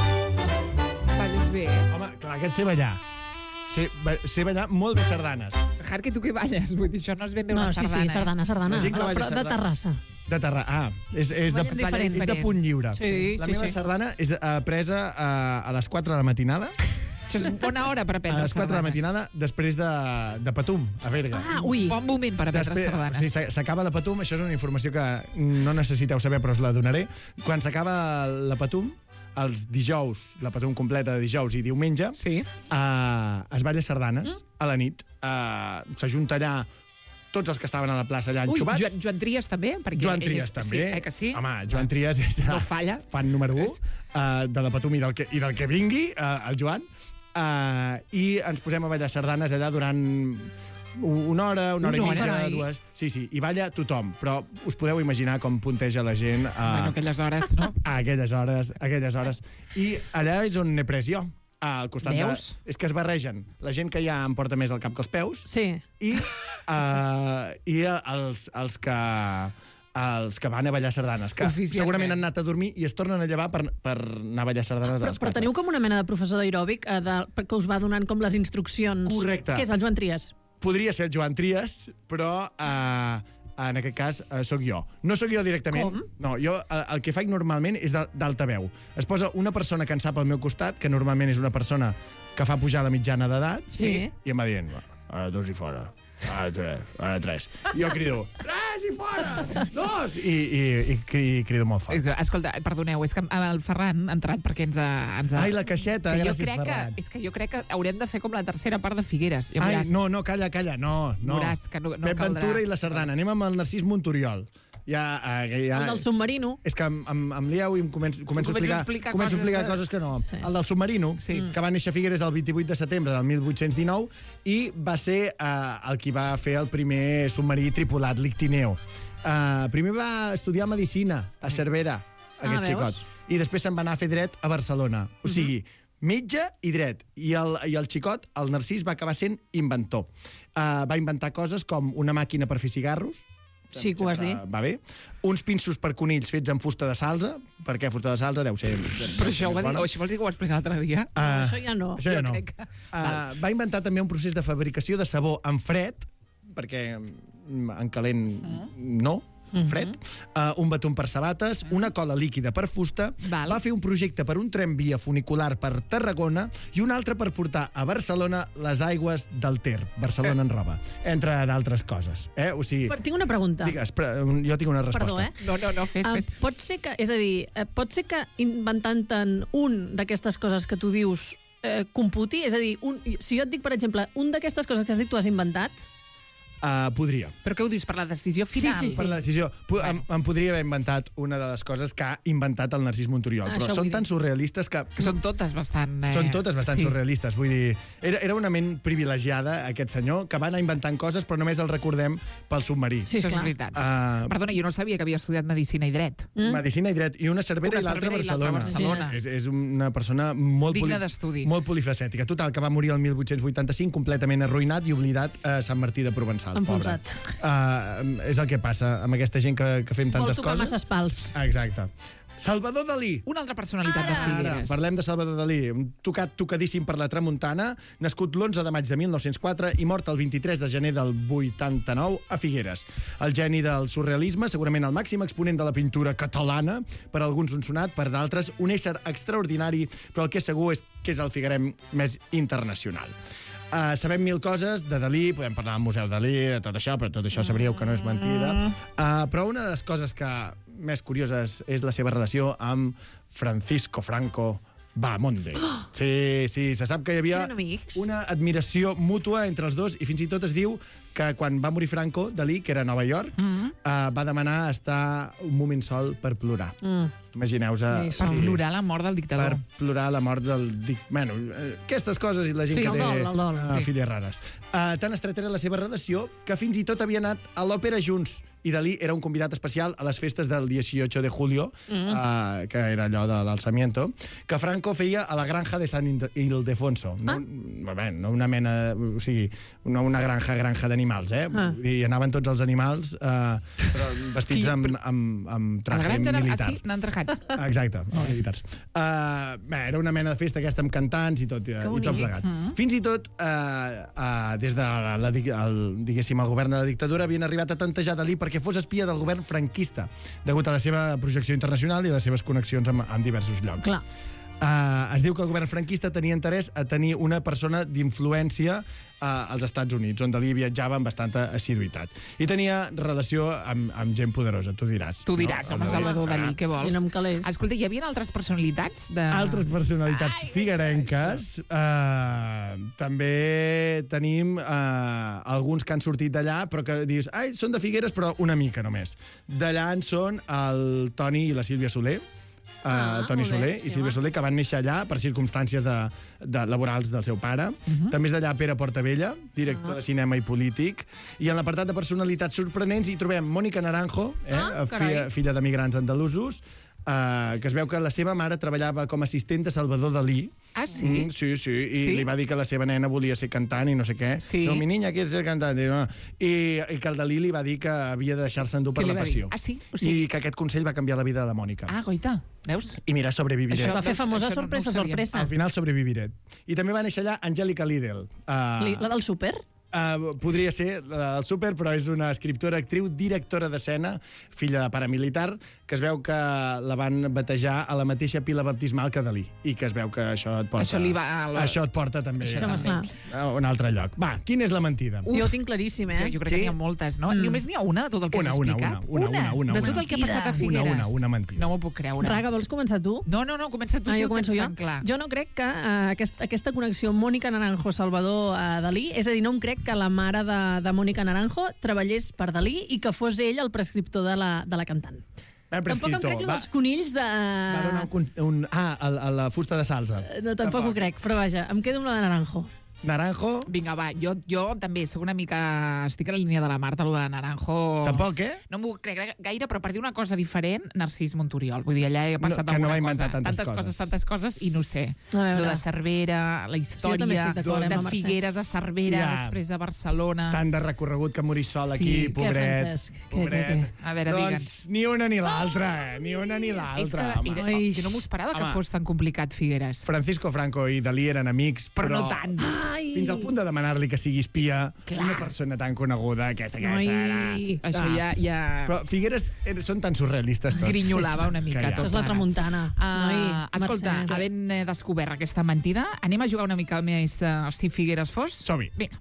que... Balles bé, eh? Home, clar, aquest sé ballar. Sé, ba- sé ballar molt bé sardanes. Harque, tu què balles? Vull dir, això no és ben bé No, una sí, sardana. sí, sardana, sardana. La gent que Però balla de sardana. Terrassa. De Terra... Ah, és, és, de, Ballen diferent. és de punt lliure. Sí, la sí, meva sí. sardana és uh, presa uh, a les quatre de la matinada. Això és bona hora per A aprendre les quatre de la sardanes. matinada, després de, de Patum, a Berga. Ah, ui. Bon moment per aprendre Després, sardanes. sí, s'a- s'acaba la Patum, això és una informació que no necessiteu saber, però us la donaré. Quan s'acaba la Patum, els dijous, la Patum completa de dijous i diumenge, Sí. uh, es balla sardanes Mm. a la nit. Uh, S'ajunta allà tots els que estaven a la plaça allà Ui, enxubats. Joan, Joan Trias també? Perquè Joan ell Trias és- també. Sí, eh, que sí? Home, Joan Trias és No falla. fan número u uh, de la Patum i del que, i del que vingui, uh, el Joan. Uh, I ens posem a ballar sardanes allà durant u- una hora, una hora Una i mitja, hora, i- dues... Sí, sí, i balla tothom, però us podeu imaginar com punteja la gent uh, Bueno, aquelles hores, no? a aquelles hores, a aquelles hores. I allà és on n'he pres jo. Al costat Veus? de... És que es barregen. La gent que ja em porta més al cap que els peus Sí. i, uh, i els, els que els que van a ballar sardanes, que Oficialment. segurament han anat a dormir i es tornen a llevar per, per anar a ballar sardanes a Però, les però quatre. teniu com una mena de professor d'aeròbic eh, de, que us va donant com les instruccions. Correcte. Què és, el Joan Trias? Podria ser el Joan Trias, però uh, en aquest cas uh, sóc jo. No sóc jo directament. Com? No, jo uh, el que faig normalment és de- d'altaveu. Es posa una persona que en sap al meu costat, que normalment és una persona que fa pujar la mitjana d'edat, Sí. i em va dient, ara dos i fora, ara tres, ara tres. I jo crido, tres i fora, dos! I, i, i cri- crido molt fort. Escolta, perdoneu, és que el Ferran ha entrat perquè ens ha... Ens ha... Ai, la caixeta, que jo gràcies, crec que, Ferran. és que jo crec que haurem de fer com la tercera part de Figueres. Ja Ai, veuràs. no, no, calla, calla, no, no. Veuràs que no- no Pep caldrà. Ventura i la sardana. Anem amb el Narcís Monturiol. Ja, eh, ja, El del submarino. És que em, em, em lieu i em començo, començo, Comences a a explicar, explicar començo a explicar coses coses que no. Sí. El del submarino, Sí. que va néixer a Figueres el vint-i-vuit de setembre del mil vuit-cents dinou i va ser eh, el qui va fer el primer submarí tripulat, l'Ictineo. Eh, primer va estudiar Medicina a Cervera, aquest Ah, xicot. veus? I després se'n va anar a fer dret a Barcelona. O sigui, metge i dret. I el, I el xicot, el Narcís, va acabar sent inventor. Uh, va inventar coses com una màquina per fer cigarros. Sí, que ho vas dir. Uh, va bé. Uns pinços per conills fets amb fusta de salsa, perquè fusta de salsa deu ser... Però això, ho va dir, bona. o això vols dir que ho vas explicar l'altre dia? Uh, Això ja no. Això ja Jo no. crec que- Uh, va inventar també un procés de fabricació de sabó en fred, perquè mm, en calent no, fred, uh, un batum per sabates, una cola líquida per fusta, Val. va fer un projecte per un tramvia funicular per Tarragona i un altre per portar a Barcelona les aigües del Ter, Barcelona en roba, entre d'altres coses. Eh? O sigui, Però tinc una pregunta. digues, però, jo tinc una resposta. Perdó, eh? No, no, no, fes, Uh, fes. pot ser que, és a dir, eh, pot ser que inventant-te'n un d'aquestes coses que tu dius eh, computi? És a dir, un, si jo et dic, per exemple, un d'aquestes coses que has dit tu has inventat, Uh, podria. Però què ho dius, per la decisió final? Sí, sí, Per la decisió. Po em, em podria haver inventat una de les coses que ha inventat el Narcís Monturiol, Ah, però això són vull tan dir. surrealistes que... Que són totes bastant... Eh... Són totes bastant sí. surrealistes, vull dir... Era, era una ment privilegiada, aquest senyor, que va anar inventant coses, però només el recordem pel submarí. Sí, Això és esclar. veritat. Uh, Perdona, jo no sabia que havia estudiat Medicina i Dret. Mm? Medicina i dret, i una Cervera Una i l'altra a Cervera i l'altra a Barcelona. Barcelona. És, és una persona molt, Digna d'estudi. molt polifacètica. Total, que va morir el mil vuit-cents vuitanta-cinc completament arruïnat i oblidat a Sant Martí de Provençals. Enfonsat. Pobre. Uh, és el que passa amb aquesta gent que, que fem Vol tantes tocar coses. masses pals. Exacte. Salvador Dalí. Una altra personalitat de Ara! Figueres. Ara, parlem de Salvador Dalí, un tocat tocadíssim per la tramuntana, nascut l'onze de maig de mil nou-cents quatre i mort el vint-i-tres de gener del vuitanta-nou a Figueres. El geni del surrealisme, segurament el màxim exponent de la pintura catalana, per alguns un sonat, per d'altres un ésser extraordinari, però el que és segur és que és el figuerem més internacional. Uh, sabem mil coses de Dalí, podem parlar del Museu Dalí, de tot això, però tot això sabríeu que no és mentida. Uh, però una de les coses que més curioses és la seva relació amb Francisco Franco Bahamonde. Sí, sí, se sap que hi havia Eren amics? una admiració mútua entre els dos i fins i tot es diu que quan va morir Franco, Dalí, que era a Nova York, mm -hmm. uh, va demanar estar un moment sol per plorar. Mm. Imagineu-vos... Sí, Per plorar la mort del dictador. Per plorar la mort del... Dic, bueno, eh, aquestes coses i la gent Sí, que el té dol, el dol. eh, Sí. filles rares. Uh, tan estreta era la seva relació que fins i tot havia anat a l'òpera junts. i Dalí era un convidat especial a les festes del dieciocho de julio, mm. uh, que era allò de l'alçamiento, que Franco feia a la granja de San Ildefonso. Ah. No, bé, no una mena... O sigui, no una granja, granja d'animals, eh? Ah. I anaven tots els animals, uh, però vestits amb, amb, amb traje militar. Ah, sí? Anant trajats. Exacte, oh. militars. Uh, bé, era una mena de festa aquesta amb cantants i tot, i tot plegat. Mm. Fins i tot, uh, uh, des de la, la, el, diguéssim, el govern de la dictadura havien arribat a tantejar Dalí perquè fos espia del govern franquista, degut a la seva projecció internacional i les seves connexions amb, amb diversos llocs. Clar. Uh, es diu que el govern franquista tenia interès a tenir una persona d'influència uh, als Estats Units, on Dalí viatjava amb bastanta assiduïtat. I tenia relació amb, amb gent poderosa, tu diràs. Tu diràs, no? Home, Salvador Dalí, què vols? I no em calés. Escolta, hi havia altres personalitats? De... Altres personalitats Ai, figuerenques. Uh, també tenim uh, alguns que han sortit d'allà, però que dius, ai, són de Figueres, però una mica només. D'allà en són el Toni i la Sílvia Soler, Uh, ah, Toni Soler bé, i Sílvia Soler, que van néixer allà per circumstàncies de, de laborals del seu pare. Uh-huh. També és d'allà Pere Portabella, director uh-huh. de cinema i polític. I en l'apartat de personalitats sorprenents hi trobem Mònica Naranjo, eh, ah, filla, filla de migrants andalusos, Uh, que es veu que la seva mare treballava com a assistent de Salvador Dalí. Ah, sí? Mm, sí, sí, i sí? li va dir que la seva nena volia ser cantant i no sé què. Sí? No, mi niña quiere ser cantant. I, no. I, I que el Dalí li va dir que havia de deixar-se endur per la passió. Ah, sí? O sigui... I que aquest consell va canviar la vida de la Mònica. Ah, goita, veus? I mira, sobreviviré. Això va fer famosa això sorpresa, no, no sorpresa. Al final sobreviviré. I també va néixer allà Angèlica Lidl. Uh, la del súper? Uh, podria ser el súper, però és una escriptora, actriu, directora d'escena, filla de paramilitar, que es veu que la van batejar a la mateixa pila baptismal que Dalí, i que es veu que això et porta... Això, li va a la... això et porta també, això també a un altre lloc. Va, quina és la mentida? Uf. Jo ho tinc claríssim, eh? Jo, jo crec sí? que n'hi ha moltes, no? Mm. Només n'hi ha una de tot el que una, has una, explicat? Una, una, una, una, una. De tot el que ha passat a Figueres? Una, una, una mentida. No m'ho puc creure. Raga, vols començar tu? No, no, no, comença tu, ah, si jo ho tens jo? tan clar. Jo no crec que uh, aquest, aquesta connexió Mònica Naranjo-Salvador a Dalí, és a dir, no em crec que la mare de, de Mònica Naranjo treballés per Dalí i que fos ell el prescriptor de la, de la cantant. Tampoc em crec va, dels conills de... Va donar un... un ah, a, a la fusta de salsa. No, tampoc, tampoc ho crec, però vaja, em quedo amb la de Naranjo. Naranjo? Vinga, va, jo, jo també soc una mica... Estic a la línia de la Marta, lo de Naranjo... Tampoc, eh? No m'ho crec gaire, però per dir una cosa diferent, Narcís Monturiol. Vull dir, allà he passat no, que no va inventar cosa. tantes, tantes coses. coses. Tantes coses, i no ho sé. Lo de Cervera, la història sí, de eh, Figueres a Cervera, ja. després de Barcelona... Tant de recorregut que morís sol aquí, sí. pobret. pobret. A veure, doncs ni una ni l'altra, eh? Ni una ni l'altra. És que, era, que no m'ho esperava home. que fos tan complicat, Figueres. Francisco Franco i Dalí eren amics, però... Però no tant. Ai. Fins al punt de demanar-li que sigui espia Clar. una persona tan coneguda, aquesta, aquesta... Ai. Això ja, ja... Però Figueres són tan surrealistes tots. Grinyolava una mica tot. Això és la tramuntana. Uh, escolta, havent descobert aquesta mentida, anem a jugar una mica més uh, si Figueres fos? Som-hi. Vinga.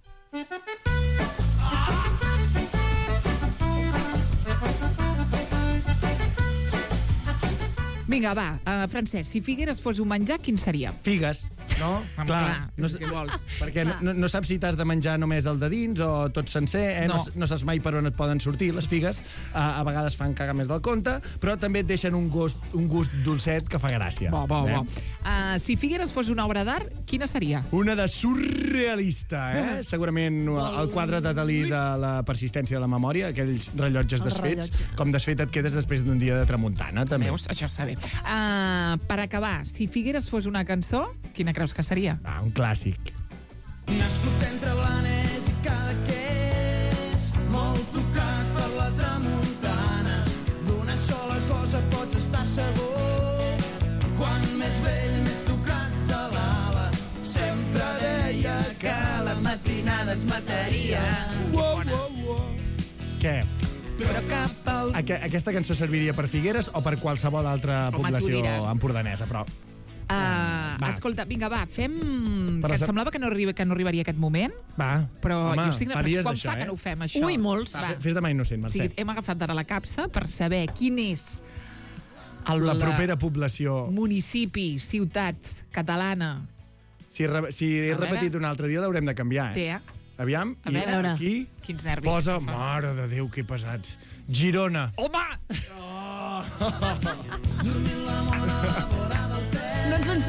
Vinga, va, uh, Francesc, si Figueres fos un menjar, quin seria? Figues, no? Home, clar, clar, no, què vols? Perquè no, no saps si t'has de menjar només el de dins o tot sencer, eh? no. No, no saps mai per on et poden sortir les figues, uh, a vegades fan cagar més del compte, però també et deixen un gust, un gust dolcet que fa gràcia. Bo, bo, eh? bo. Uh, si Figueres fos una obra d'art, quina seria? Una de surrealista, eh? Uh. Segurament el quadre de Dalí de la persistència de la memòria, aquells rellotges el desfets, rellotge. Com desfet et quedes després d'un dia de tramuntana, també. Veus? Això està bé. Uh, per acabar, si Figueres fos una cançó, quina creus que seria? Ah, un clàssic. Nascut entre Blanes i Cadaqués, molt tocat per la tramuntana, d'una sola cosa pots estar segur, quan més vell, més tocat de l'ala, sempre deia que la matinada es mataria. Uou, uou, uou. Què? Però cap al... Aqu aquesta cançó serviria per Figueres o per qualsevol altra Home, població empordanesa, però... Uh, uh, escolta, vinga, va, fem... Per que em semblava que no, arriba, que no arribaria aquest moment. Va, però home, jo estic... fa dies Quan d'això, fa eh? que no ho fem, això? Ui, molts. Va. Fes demà innocent, Mercè. Sí, hem agafat ara la capsa per saber quin és el, la propera població... municipi, ciutat catalana. Si, re, si he repetit un altre dia, l'haurem de canviar, eh? Té, eh? Aviam, a i veure, aquí quins nervis. posa... Mare de Déu, que pesats. Girona. Home! Oh! No ens en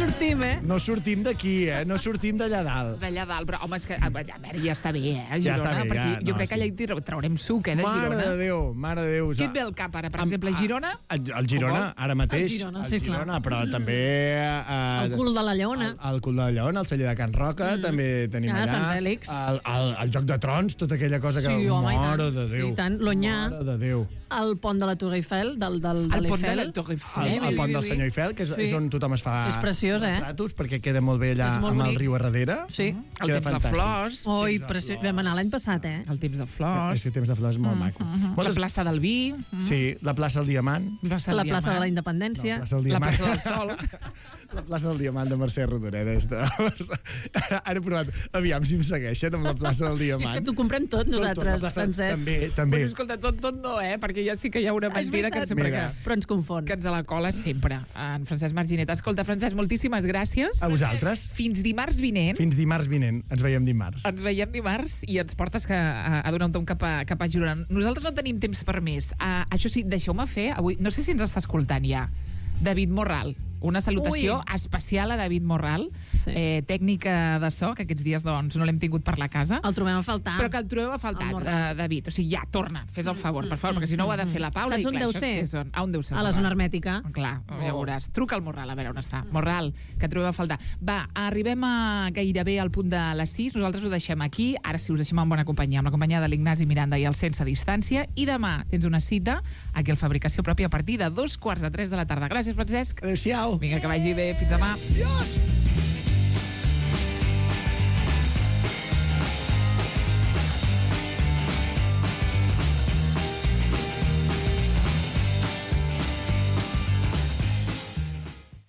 sortim, eh? No sortim d'aquí, eh? No sortim d'allà dalt. D'allà dalt, però home, és que a veure, ja està bé, eh, Girona, Ja està bé, perquè ja, jo no, crec que sí. allà hi traurem suc, eh, de Mare Girona. de Déu, mare de Déu. Què et ve al cap ara, per exemple, Girona? El, el Girona, ara mateix. El Girona, el sí, clar. Girona, però també... Eh, El cul de la lleona. El, el cul de la lleona, el celler de Can Roca, mm. també tenim Ah, allà. Sant Fèlix. El, el, el Joc de Trons, tota aquella cosa que... Sí, home, i tant. Mare de Déu. I tant, l'Onyà. Mare de Déu. El pont de la Torre Eiffel, del, del, de El pont de l'Eiffel. la Torre Eiffel. El, el pont del senyor Eiffel, que és, Sí. és on tothom es fa És preciós, eh? retratos, perquè queda molt bé allà És molt amb el bonic. riu a darrere. Sí. El Queda temps de fantàstic. flors. Oi, Temps de preciós. flors. Vam anar l'any passat, eh? El temps de Eh, flors. Sí, temps de flors, molt maco. La Moltes- plaça del vi. Sí, la plaça del Diamant. La plaça del La plaça de la Diamant. Independència. La plaça del La Diamant. plaça del Sol. La plaça del Diamant de Mercè Rodoreda. És de... Ara he provat, aviam si em segueixen amb la plaça del És Diamant. que t'ho comprem tot, Tot, tot, nosaltres, la plaça- Francesc. També, també. Bueno, escolta, tot, tot no, eh? Perquè ja sí que hi ha una És mentida que veritat. sempre que, Mira. Però ens confon. que ens la cola sempre. En Francesc Marginet. Escolta, Francesc, moltíssimes gràcies. A vosaltres. Fins dimarts vinent. Fins dimarts vinent. Ens veiem dimarts. Ens veiem dimarts i ens portes que, a, a donar un tom cap a, cap a Girona. Nosaltres no tenim temps per més. Uh, això sí, deixeu-me fer avui... No sé si ens està escoltant ja. David Morral. Una salutació Ui. especial a David Morral, Sí. eh, tècnica de so, que aquests dies doncs, no l'hem tingut per la casa. El trobem a faltar. Però que el trobem a faltar, El Morral. uh, David. O sigui, ja, torna, fes el favor, per favor, perquè si no ho ha de fer la Paula. Saps i on clar, deu això ser? és que és on- A on deu ser? el A la Morral? zona hermètica. Clar, ja ho veuràs. Truca al Morral, a veure on està. Morral, que trobem a faltar. Va, arribem a gairebé al punt de les sis. Nosaltres ho deixem aquí. Ara sí, us deixem en bona companyia, amb la companyia de l'Ignasi Miranda i el Sense Distància. I demà tens una cita aquí al Fabricació Pròpia a partir de dos quarts de tres de la tarda. Gràcies, Francesc. Adéu-siau. Vinga, que vagi bé. Fins demà. Adiós.